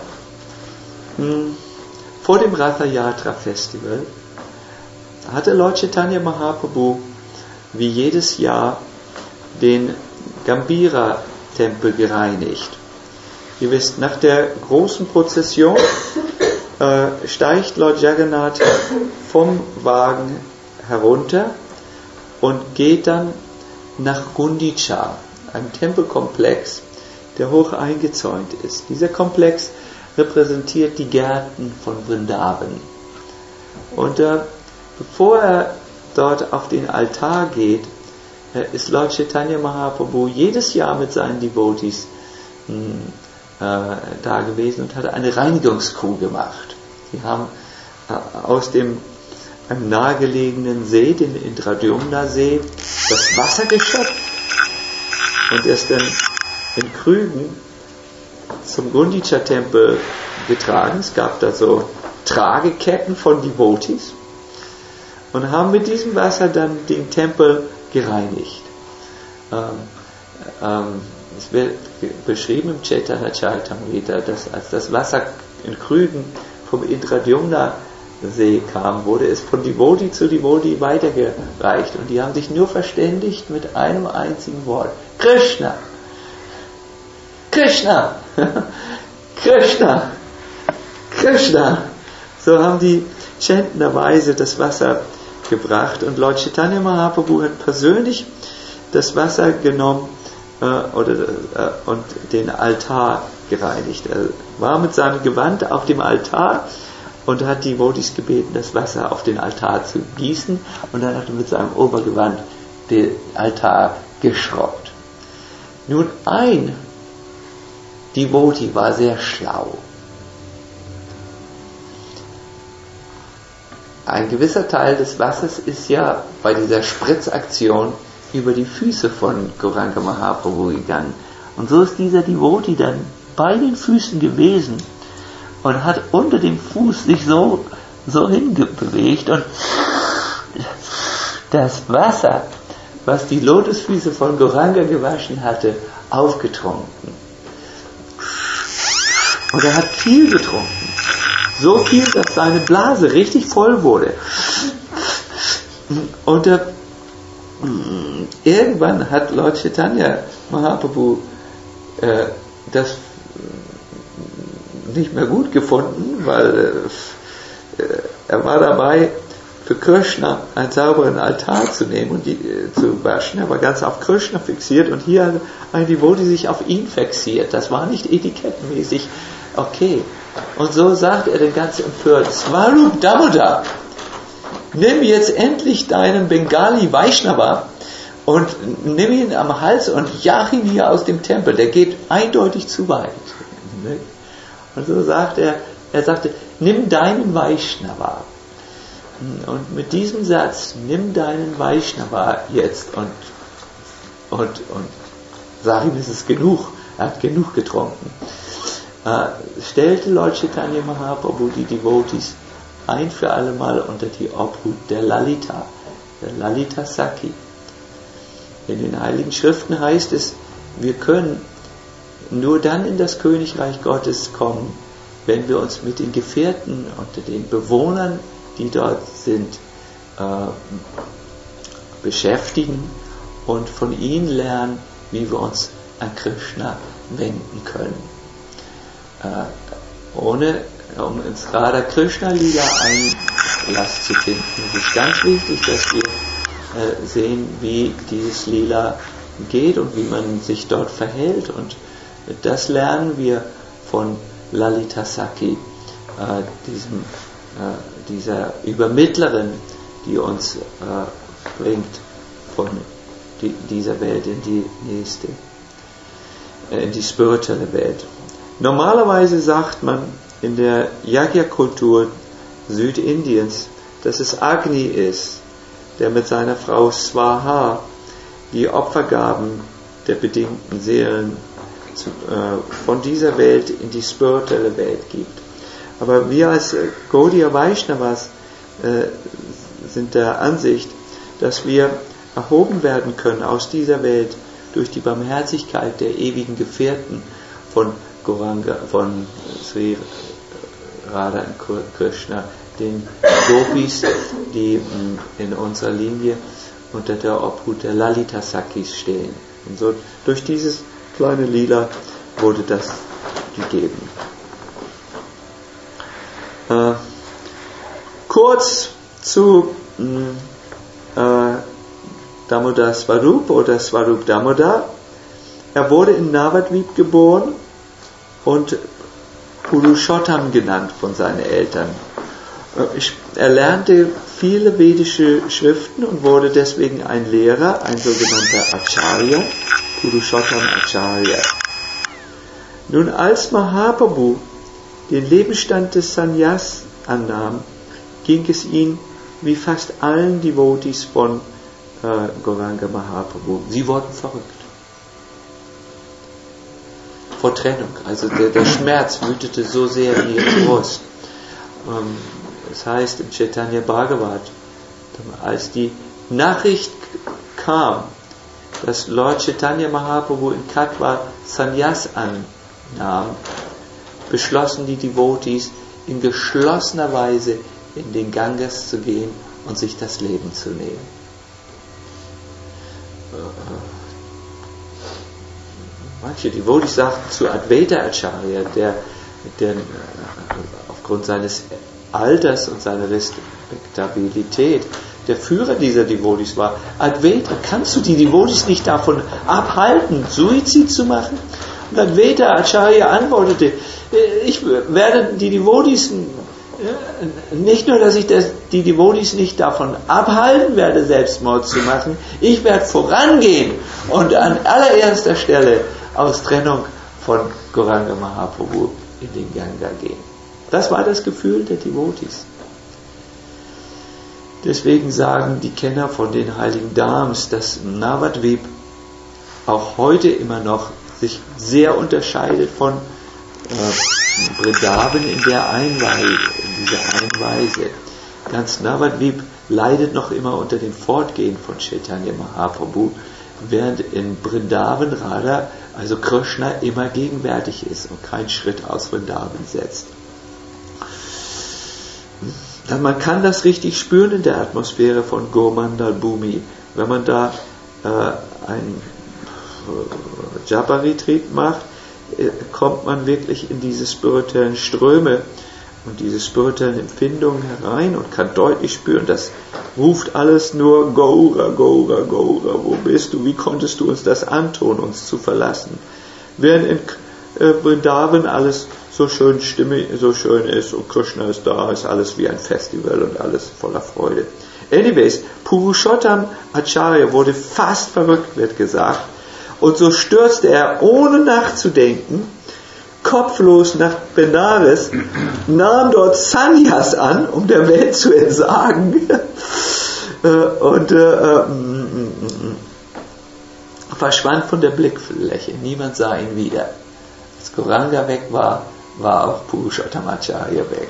vor dem Ratha Yatra Festival hatte Lord Chaitanya Mahaprabhu wie jedes Jahr den Gambhira Tempel gereinigt. Ihr wisst, nach der großen Prozession steigt Lord Jagannath vom Wagen herunter und geht dann nach Gundicha, einem Tempelkomplex, der hoch eingezäunt ist. Dieser Komplex repräsentiert die Gärten von Vrindavan. Und bevor er dort auf den Altar geht, ist Lord Chaitanya Mahaprabhu jedes Jahr mit seinen Devotees da gewesen und hat eine Reinigungskur gemacht. Sie haben aus einem nahegelegenen See, den Indradyumna-See, das Wasser geschöpft und es dann in Krügen zum Gundicha-Tempel getragen. Es gab da so Trageketten von Devotees und haben mit diesem Wasser dann den Tempel gereinigt. Es wird beschrieben im Chaitanya Charitamrita, dass als das Wasser in Krügen vom Indradyumna-See kam, wurde es von Devotee zu Devotee weitergereicht und die haben sich nur verständigt mit einem einzigen Wort: Krishna! Krishna! Krishna! Krishna! So haben die chantenderweise das Wasser gebracht und Lord Chaitanya Mahaprabhu hat persönlich das Wasser genommen und den Altar gereinigt. Er war mit seinem Gewand auf dem Altar und hat die Devotees gebeten, das Wasser auf den Altar zu gießen, und dann hat er mit seinem Obergewand den Altar geschrubbt. Nun, ein Devotee war sehr schlau. Ein gewisser Teil des Wassers ist ja bei dieser Spritzaktion über die Füße von Gauranga Mahaprabhu gegangen. Und so ist dieser Devotee dann bei den Füßen gewesen und hat unter dem Fuß sich so hinbewegt und das Wasser, was die Lotusfüße von Gauranga gewaschen hatte, aufgetrunken. Und er hat viel getrunken. So viel, dass seine Blase richtig voll wurde. Und irgendwann hat Lord Chaitanya Mahaprabhu das nicht mehr gut gefunden, weil er war dabei, für Krishna einen sauberen Altar zu nehmen und zu waschen. Er war ganz auf Krishna fixiert und hier hat ein Devotee sich auf ihn fixiert. Das war nicht etikettenmäßig okay. Und so sagt er den ganz empört: Swarup Damodar, nimm jetzt endlich deinen Bengali Vaishnava und nimm ihn am Hals und jag ihn hier aus dem Tempel. Der geht eindeutig zu weit. Und so sagt er sagte, nimm deinen Vaishnava. Und mit diesem Satz, nimm deinen Vaishnava jetzt und sag ihm, es ist genug. Er hat genug getrunken. Stellte Lord Chaitanya Mahaprabhu die Devotees ein für alle Mal unter die Obhut der Lalita Saki. In den Heiligen Schriften heißt es, wir können nur dann in das Königreich Gottes kommen, wenn wir uns mit den Gefährten und den Bewohnern, die dort sind, beschäftigen und von ihnen lernen, wie wir uns an Krishna wenden können. Ohne ins Radha Krishna Lila Einlass zu finden. Es ist ganz wichtig, dass wir sehen, wie dieses Lila geht und wie man sich dort verhält, und das lernen wir von Lalita Saki, dieser Übermittlerin, die uns bringt von dieser Welt in die nächste, in die spirituelle Welt. Normalerweise sagt man in der Yagya-Kultur Südindiens, dass es Agni ist, der mit seiner Frau Swaha die Opfergaben der bedingten Seelen von dieser Welt in die spirituelle Welt gibt. Aber wir als Gaudiya Vaishnavas sind der Ansicht, dass wir erhoben werden können aus dieser Welt durch die Barmherzigkeit der ewigen Gefährten von Gauranga, von Sri Radha und Krishna, den Gopis, die in unserer Linie unter der Obhut der Lalita Sakis stehen. Und so durch dieses kleine Lila wurde das gegeben. Kurz zu Damodar Swarup oder Swarup Damodar. Er wurde in Navadvip geboren und Purushottam genannt von seinen Eltern. Er lernte viele vedische Schriften und wurde deswegen ein Lehrer, ein sogenannter Acharya, Purushottam Acharya. Nun, als Mahaprabhu den Lebensstand des Sannyas annahm, ging es ihm wie fast allen Devotees von Gauranga Mahaprabhu. Sie wurden verrückt. Vor Trennung. Also der Schmerz wütete so sehr in ihrer Brust. Das heißt im Chaitanya Bhagavat, als die Nachricht kam, dass Lord Chaitanya Mahaprabhu in Katwa Sannyas annahm, beschlossen die Devotees in geschlossener Weise in den Ganges zu gehen und sich das Leben zu nehmen. Manche Devotees sagten zu Advaita Acharya, der aufgrund seines Alters und seiner Respektabilität der Führer dieser Devotees war: Advaita, kannst du die Devotees nicht davon abhalten, Suizid zu machen? Und Advaita Acharya antwortete: Ich werde die Devotees, nicht nur, dass ich die Devotees nicht davon abhalten werde, Selbstmord zu machen, ich werde vorangehen und an allererster Stelle aus Trennung von Gauranga Mahaprabhu in den Ganga gehen. Das war das Gefühl der Devotees. Deswegen sagen die Kenner von den Heiligen Dhams, dass Navadvip auch heute immer noch sich sehr unterscheidet von Vrindavan in dieser Einweise. Ganz Navadvip leidet noch immer unter dem Fortgehen von Chaitanya Mahaprabhu, während in Vrindavan Radha, also Krishna, immer gegenwärtig ist und keinen Schritt aus Vrindavan setzt. Man kann das richtig spüren in der Atmosphäre von Gomandal Bhumi. Wenn man da ein Japa-Retreat macht, kommt man wirklich in diese spirituellen Ströme und diese spirituellen Empfindungen herein und kann deutlich spüren, das ruft alles nur Gaura, Gaura, Gaura, wo bist du, wie konntest du uns das antun, uns zu verlassen? Während in Vrindavan alles so schön stimmig, so schön ist und Krishna ist da, ist alles wie ein Festival und alles voller Freude. Anyways, Purushottam Acharya wurde fast verrückt, wird gesagt, und so stürzte er ohne nachzudenken kopflos nach Benares, nahm dort Sannyas an, um der Welt zu entsagen, und verschwand von der Blickfläche. Niemand sah ihn wieder. Als Gauranga weg war, war auch Purushottam Acharya weg.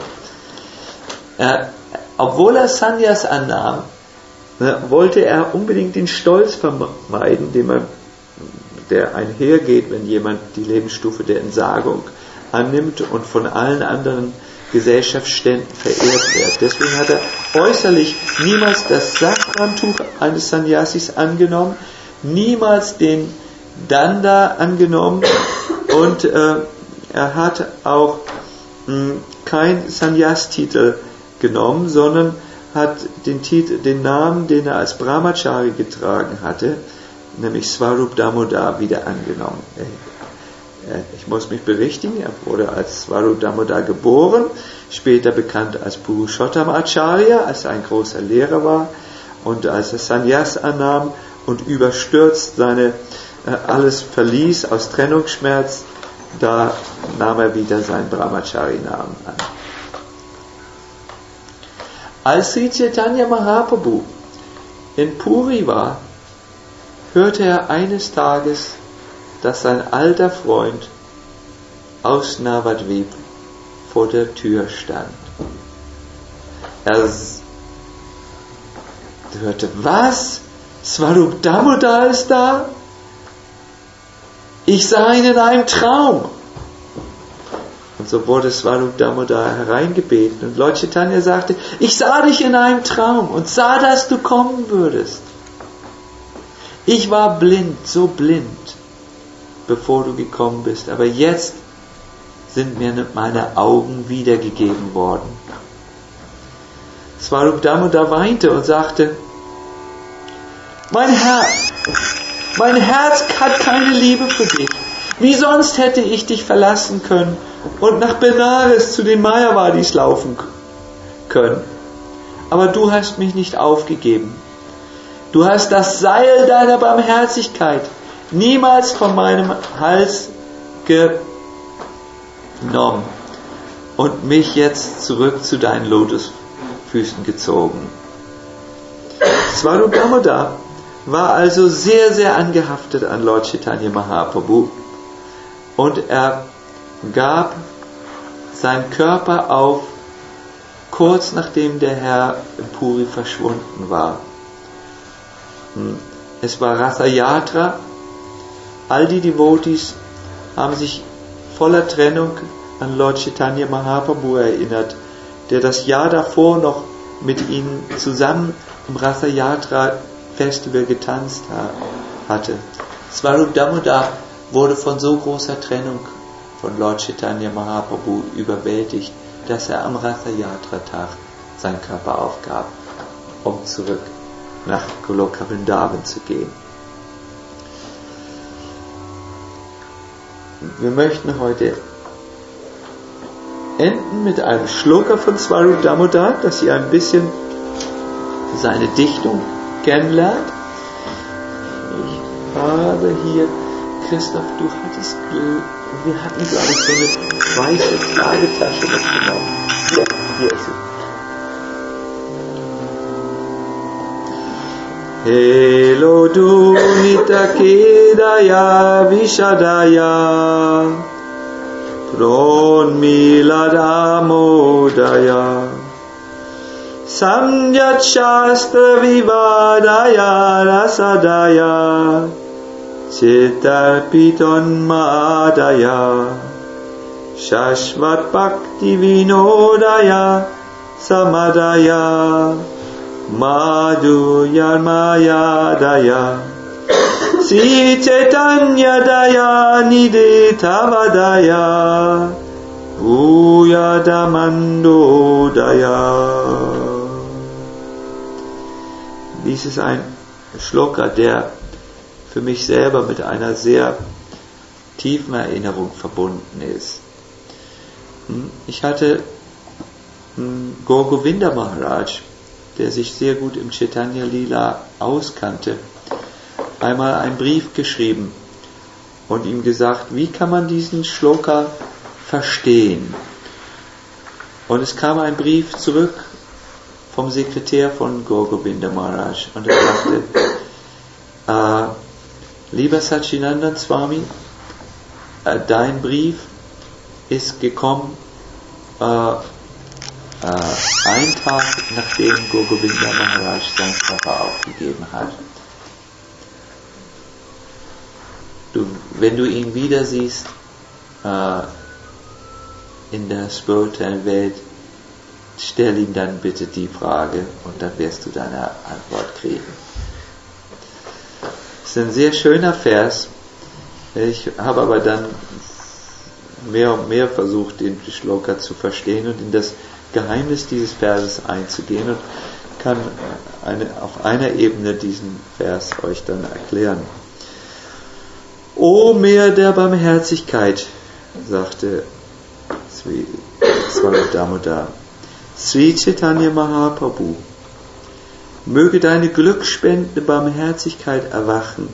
Obwohl er Sannyas annahm, wollte er unbedingt den Stolz vermeiden, der einhergeht, wenn jemand die Lebensstufe der Entsagung annimmt und von allen anderen Gesellschaftsständen verehrt wird. Deswegen hat er äußerlich niemals das Safrantuch eines Sannyasis angenommen, niemals den Danda angenommen und er hat auch keinen Sannyas-Titel genommen, sondern hat den Namen, den er als Brahmachari getragen hatte, nämlich Swarup Damodar, wieder angenommen. Ich muss mich berichtigen, er wurde als Swarup Damodar geboren, später bekannt als Purushottam Acharya, als er ein großer Lehrer war, und als er Sannyas annahm und überstürzt alles verließ aus Trennungsschmerz, da nahm er wieder seinen Brahmachari-Namen an. Als Sri Chaitanya Mahaprabhu in Puri war, hörte er eines Tages, dass sein alter Freund aus Navadvip vor der Tür stand. Er hörte: Was? Swarup Damodar ist da? Ich sah ihn in einem Traum. Und so wurde Swarup Damodar hereingebeten und Lord Chaitanya sagte: Ich sah dich in einem Traum und sah, dass du kommen würdest. Ich war blind, so blind, bevor du gekommen bist, aber jetzt sind mir meine Augen wiedergegeben worden. Swarup Damodar weinte und sagte: Mein Herz hat keine Liebe für dich. Wie sonst hätte ich dich verlassen können und nach Benares zu den Mayavadis laufen können. aber du hast mich nicht aufgegeben. Du hast das Seil deiner Barmherzigkeit niemals von meinem Hals genommen und mich jetzt zurück zu deinen Lotusfüßen gezogen. Swarup Damodar war also sehr, sehr angehaftet an Lord Chaitanya Mahaprabhu und er gab seinen Körper auf, kurz nachdem der Herr in Puri verschwunden war. Es war Ratha Yatra. All die Devotees haben sich voller Trennung an Lord Chaitanya Mahaprabhu erinnert, der das Jahr davor noch mit ihnen zusammen im Ratha Yatra Festival getanzt hatte. Swarup Damodar wurde von so großer Trennung von Lord Chaitanya Mahaprabhu überwältigt, dass er am Ratha Yatra Tag seinen Körper aufgab, um zurück nach Goloka Vrindavan zu gehen. Wir möchten heute enden mit einem Shloka von Swarup Damodar, dass ihr ein bisschen seine Dichtung kennenlernt. Ich habe hier, Christoph, wir hatten glaube ich so eine weiße Tragetasche mitgenommen. Hier ist sie. Helo Dunita Kedaya Vishadaya Pron Miladamodaya Samyat Shastra Vivadaya Rasadaya Chitarpiton Madaya Shashvat Bhakti Vinodaya Samadaya Madhuyarmayadaya Sri Chaitanya Daya Nidetavadaya Bhuyadamandodaya. Dies ist ein Shloka, der für mich selber mit einer sehr tiefen Erinnerung verbunden ist. Ich hatte Gaur Govinda Maharaj, der sich sehr gut im Chaitanya Lila auskannte, einmal einen Brief geschrieben und ihm gesagt, wie kann man diesen Shloka verstehen? Und es kam ein Brief zurück vom Sekretär von Gaur Govinda Maharaj und er sagte, lieber Satchidananda Swami, dein Brief ist gekommen ein Tag nachdem Gaur Govinda Maharaj seinen Körper aufgegeben hat. Wenn du ihn wieder siehst in der spirituellen Welt, stell ihm dann bitte die Frage und dann wirst du deine Antwort kriegen. Das ist ein sehr schöner Vers. Ich habe aber dann mehr und mehr versucht, den Shloka zu verstehen und in das Geheimnis dieses Verses einzugehen und kann auf einer Ebene diesen Vers euch dann erklären. O Meer der Barmherzigkeit, sagte Swarup Damodar, Sri Chaitanya Mahaprabhu, möge deine glückspendende Barmherzigkeit erwachen,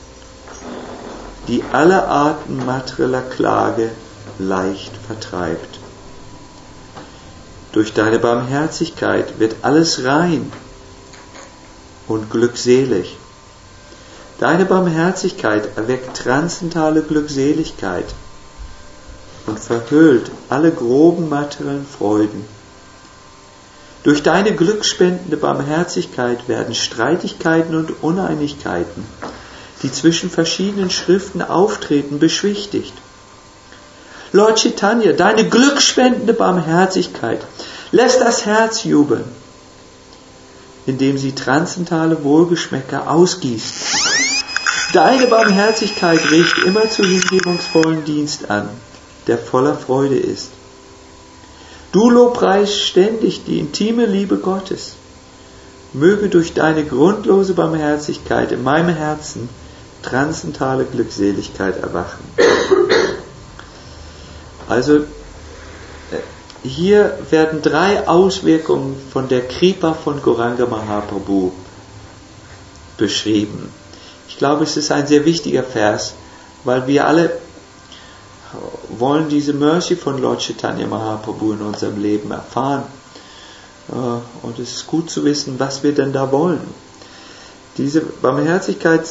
die alle Arten materieller Klage leicht vertreibt. Durch deine Barmherzigkeit wird alles rein und glückselig. Deine Barmherzigkeit erweckt transzendentale Glückseligkeit und verhüllt alle groben materiellen Freuden. Durch deine glücksspendende Barmherzigkeit werden Streitigkeiten und Uneinigkeiten, die zwischen verschiedenen Schriften auftreten, beschwichtigt. Lord Chaitanya, deine glücksspendende Barmherzigkeit lässt das Herz jubeln, indem sie transzendentale Wohlgeschmäcker ausgießt. Deine Barmherzigkeit regt immer zu hingebungsvollen Dienst an, der voller Freude ist. Du lobpreist ständig die intime Liebe Gottes. Möge durch deine grundlose Barmherzigkeit in meinem Herzen transzendentale Glückseligkeit erwachen. Also hier werden 3 Auswirkungen von der Kripa von Gauranga Mahaprabhu beschrieben. Ich glaube, es ist ein sehr wichtiger Vers, weil wir alle wollen diese Mercy von Lord Chaitanya Mahaprabhu in unserem Leben erfahren. Und es ist gut zu wissen, was wir denn da wollen. Diese Barmherzigkeit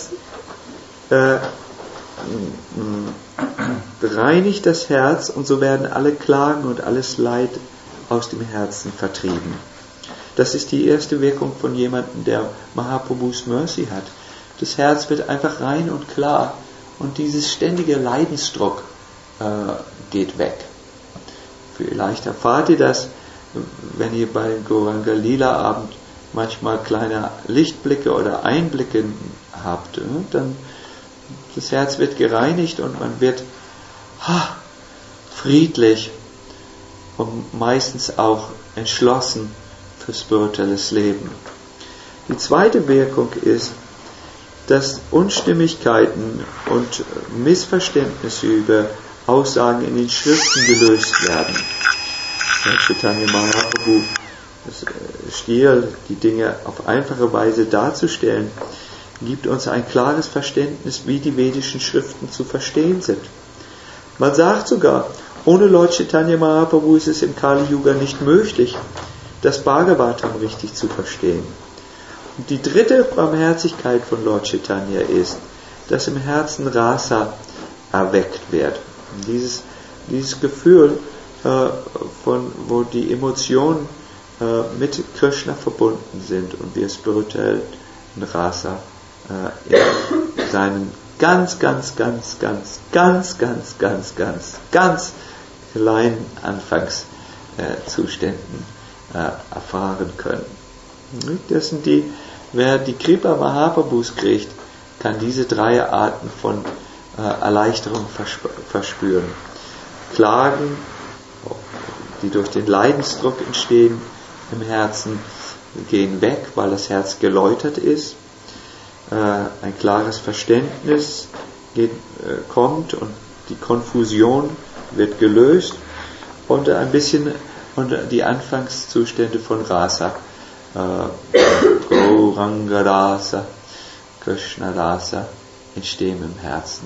reinigt das Herz und so werden alle Klagen und alles Leid aus dem Herzen vertrieben. Das ist die erste Wirkung von jemandem, der Mahaprabhus Mercy hat. Das Herz wird einfach rein und klar und dieses ständige Leidensdruck geht weg. Vielleicht erfahrt ihr das, wenn ihr bei Gauranga Lila Abend manchmal kleine Lichtblicke oder Einblicke habt, dann das Herz wird gereinigt und man wird friedlich und meistens auch entschlossen für spirituelles Leben. Die zweite Wirkung ist, dass Unstimmigkeiten und Missverständnisse über Aussagen in den Schriften gelöst werden. Chaitanya Mahaprabhu Stil, die Dinge auf einfache Weise darzustellen, gibt uns ein klares Verständnis, wie die vedischen Schriften zu verstehen sind. Man sagt sogar, ohne Lord Chaitanya Mahaprabhu ist es im Kali Yuga nicht möglich, das Bhagavatam richtig zu verstehen. Und die dritte Barmherzigkeit von Lord Chaitanya ist, dass im Herzen Rasa erweckt wird. Und dieses Gefühl, wo die Emotionen mit Krishna verbunden sind und wir spirituell in Rasa in seinen ganz kleinen Anfangszuständen erfahren können. Das sind wer die Kripa Mahaprabhus kriegt, kann diese 3 Arten von Erleichterung verspüren. Klagen, die durch den Leidensdruck entstehen im Herzen, gehen weg, weil das Herz geläutert ist. Ein klares Verständnis kommt und die Konfusion wird gelöst und ein bisschen und die Anfangszustände von Rasa, Gauranga Rasa, Krishna Rasa entstehen im Herzen.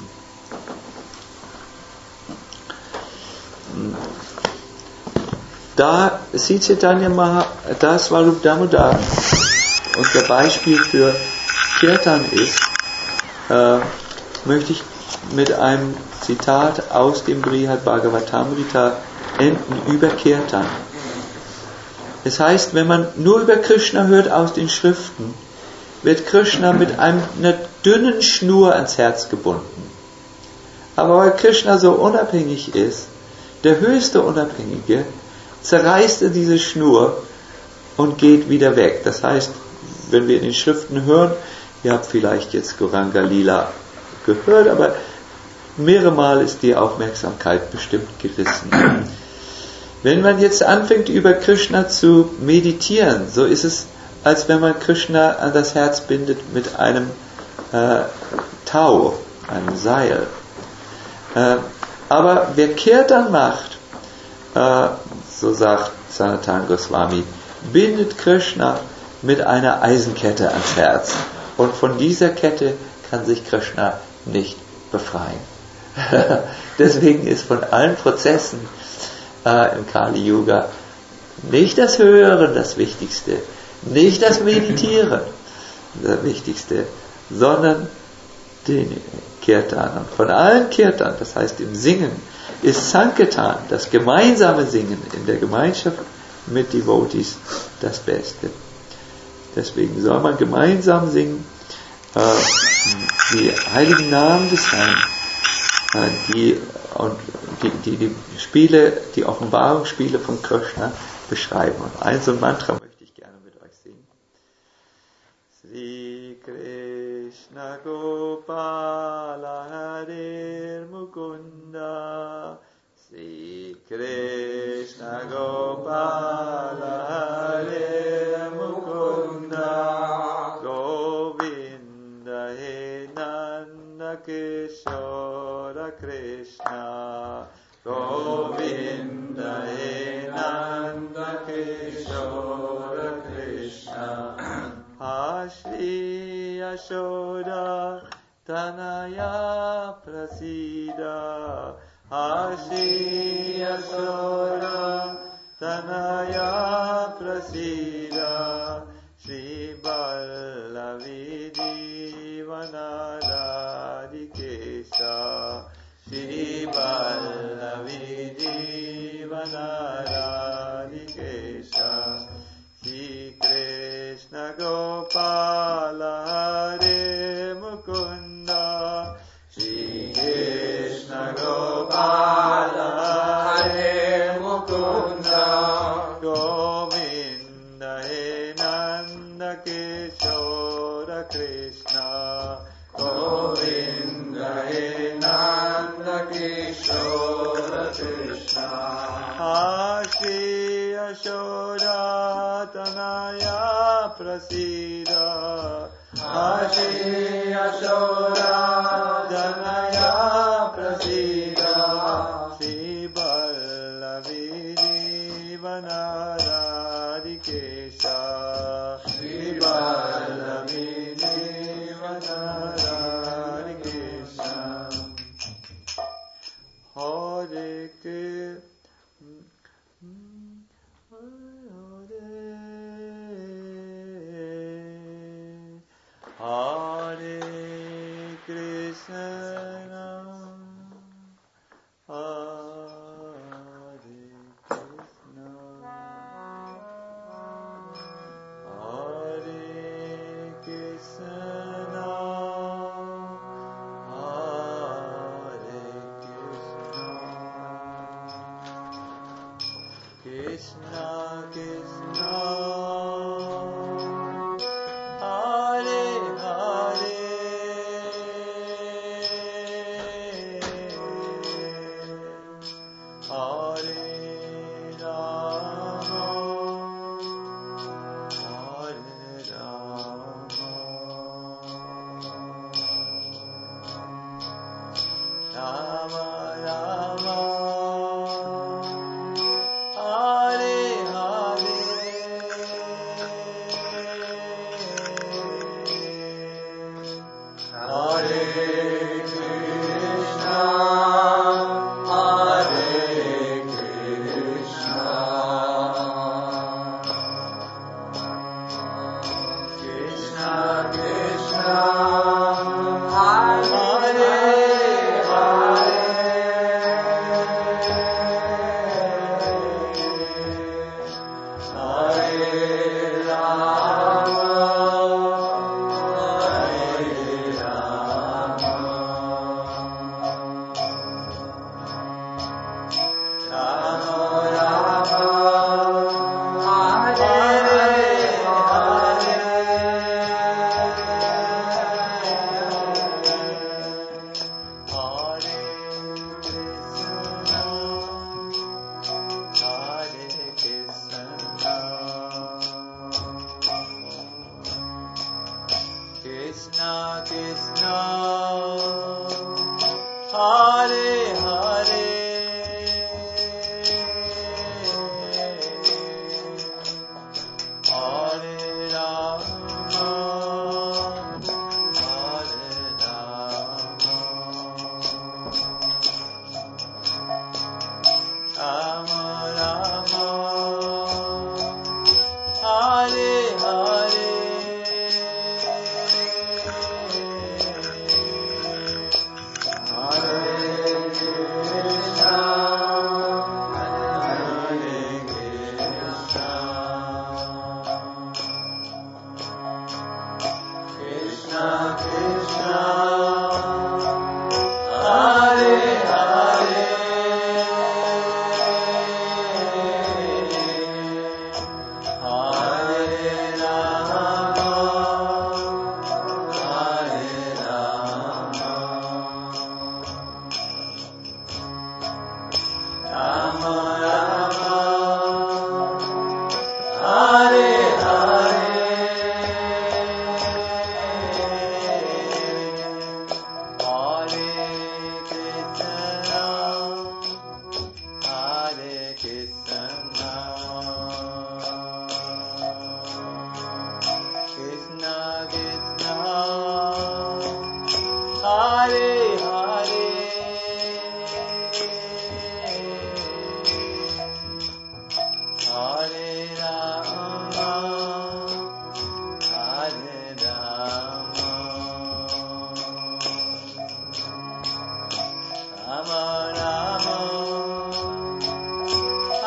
Da Sri Chaitanya Mahaprabhu, da Swarup Damodar unser Beispiel für Kirtan ist, möchte ich mit einem Zitat aus dem Brihad Bhagavatamrita enden über Kirtan. Es heißt, wenn man nur über Krishna hört aus den Schriften, wird Krishna mit einer dünnen Schnur ans Herz gebunden. Aber weil Krishna so unabhängig ist, der höchste Unabhängige, zerreißt er diese Schnur und geht wieder weg. Das heißt, wenn wir in den Schriften hören, ihr habt vielleicht jetzt Gauranga Lila gehört, aber mehrere Mal ist die Aufmerksamkeit bestimmt gerissen. Wenn man jetzt anfängt, über Krishna zu meditieren, so ist es, als wenn man Krishna an das Herz bindet mit einem Tau, einem Seil. Aber wer Kirtan macht, so sagt Sanatana Goswami, bindet Krishna mit einer Eisenkette ans Herz. Und von dieser Kette kann sich Krishna nicht befreien. Deswegen ist von allen Prozessen im Kali Yuga nicht das Hören das Wichtigste, nicht das Meditieren das Wichtigste, sondern den Kirtan. Und von allen Kirtan, das heißt im Singen, ist Sankirtan, das gemeinsame Singen in der Gemeinschaft mit Devotees, das Beste. Deswegen soll man gemeinsam singen, die heiligen Namen des Herrn, die Spiele, die Offenbarungsspiele von Krishna beschreiben. Und ein so ein Mantra möchte ich gerne mit euch singen. Sri Krishna Gopala Hare Mukunda, Sri Krishna Gopala Hare Mukunda, Govinda He Nanda Kishora Krishna, Govinda He Nanda Yashoda Krishna. Shri Yashoda Tanaya Prasida. Shri Yashoda Tanaya Prasida. Shri Ballavi Divanadadikesha. Shri Ballavi Divanadadikesha. Shri Krishna Gopala Hare Mukunda. Shri Krishna Gopala Hare Mukunda. Govinda He Nanda Kishora Krishna. Govinda He Nanda Kishora Krishna. Shri Yashoda Tanaya Prasida. Shri Yashoda Tanaya Prasida. Shri Ballavi Divanadadikesha. Shri Ballavi Divanadadikesha. Hare Krishna. Hare Krishna, Hare Krishna, Hare Krishna, Hare Krishna, Krishna Krishna.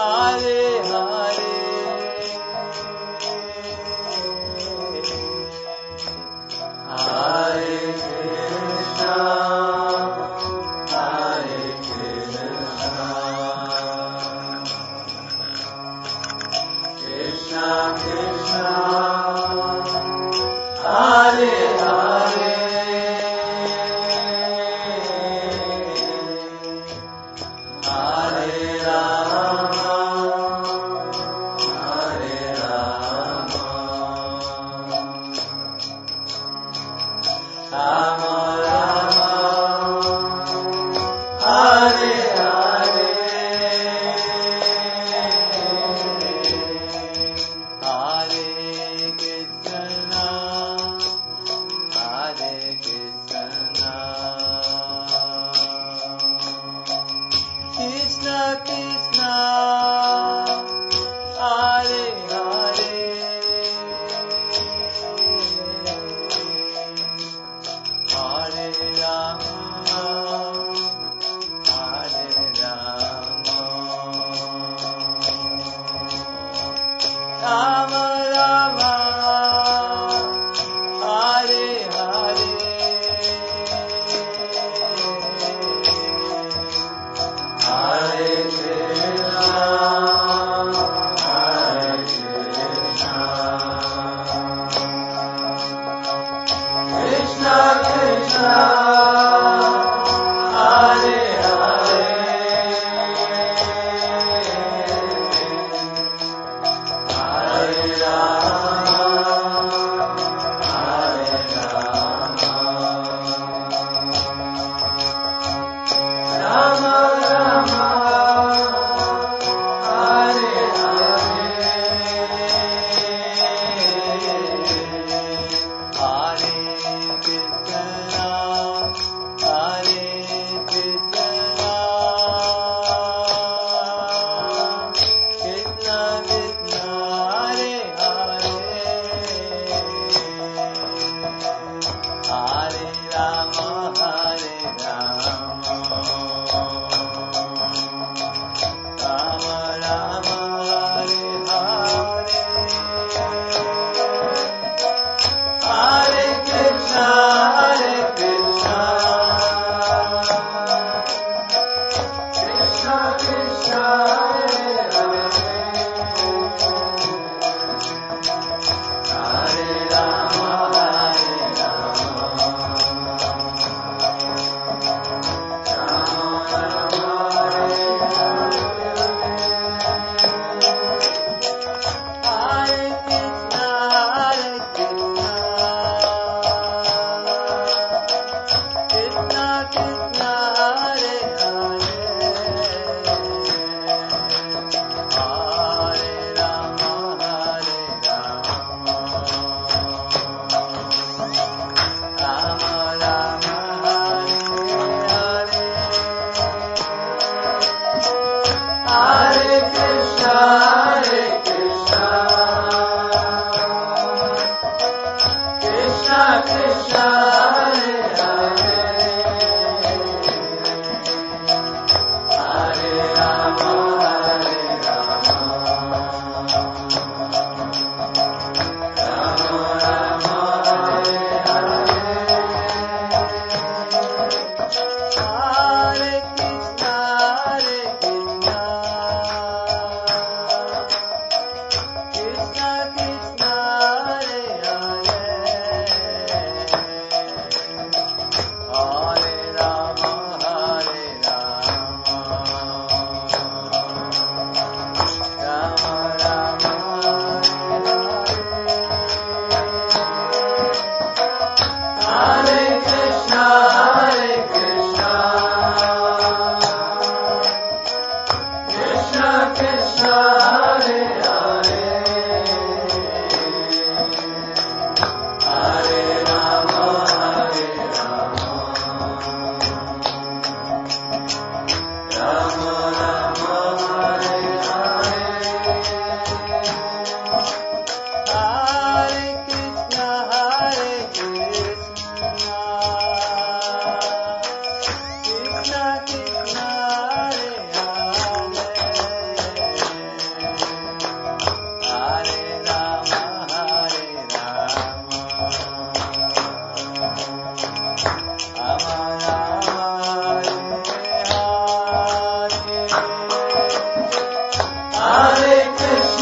Hare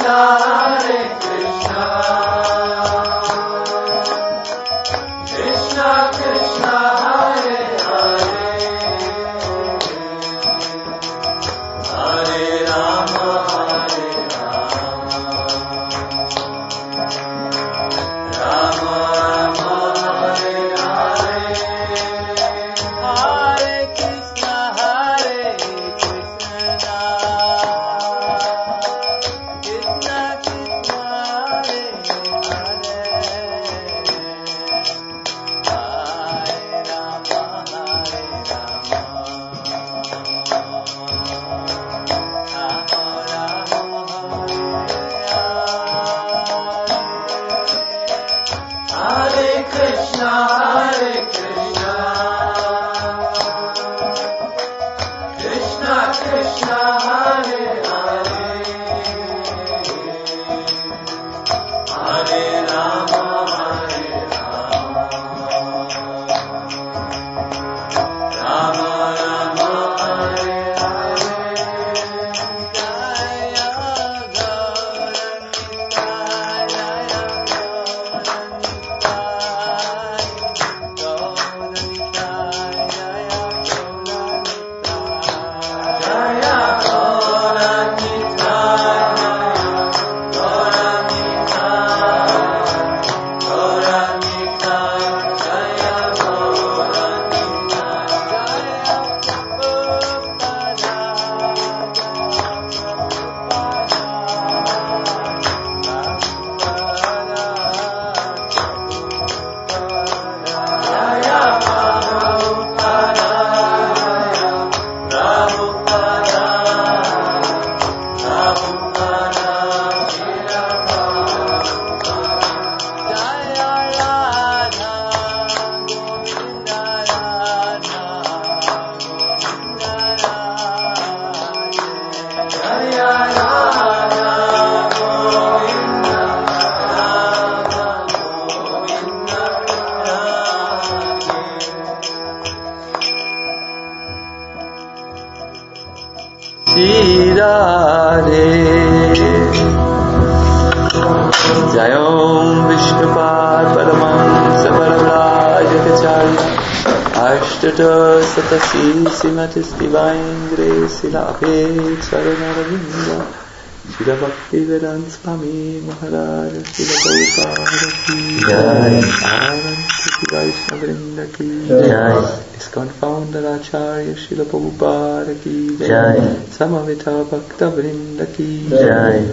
Jayom Vishnupad Paramaham Saparalajatacharya Ashtata Satasi Simatis Divaingre Silabhe Charanaravinda Shila Bhakti Vedanta Swami Maharaj Shila Prabhupada Ki Jai Ananta Vaishnavrinda Ki Jai ISKCON Founder Acharya Shila Prabhupada Ki Jai Samavita Bhakta Vrinda Ki Jai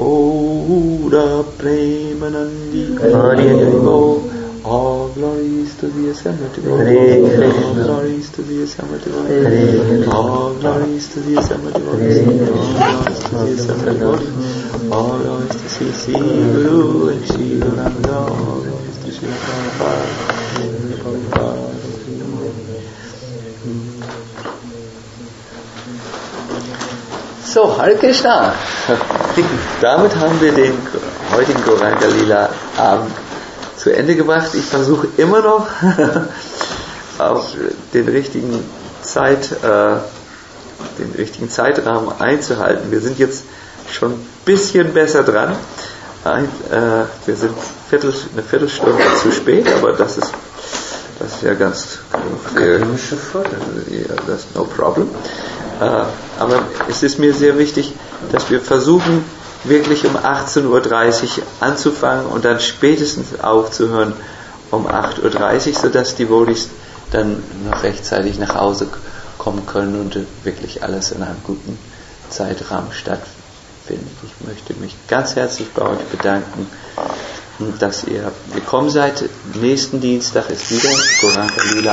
Gaura Premanandi Hare. All glories to the Assembled One. All glories to the Assembled One. All glories to the Assembled One. All glories to the Assembled One. All glories to Sri Guru and Sri Gauranga. All glories to Sri Prabhupada. So, Hare Krishna. Damit haben wir den heutigen Gauranga Lila Abend zu Ende gebracht. Ich versuche immer noch auf den richtigen Zeitrahmen einzuhalten. Wir sind jetzt schon ein bisschen besser dran. Wir sind eine Viertelstunde zu spät, aber das ist ja ganz das ist no problem. Aber es ist mir sehr wichtig, dass wir versuchen, wirklich um 18:30 Uhr anzufangen und dann spätestens aufzuhören um 8:30 Uhr, sodass die Devotees dann noch rechtzeitig nach Hause kommen können und wirklich alles in einem guten Zeitrahmen stattfindet. Ich möchte mich ganz herzlich bei euch bedanken, dass ihr gekommen seid. Nächsten Dienstag ist wieder Gauranga Lila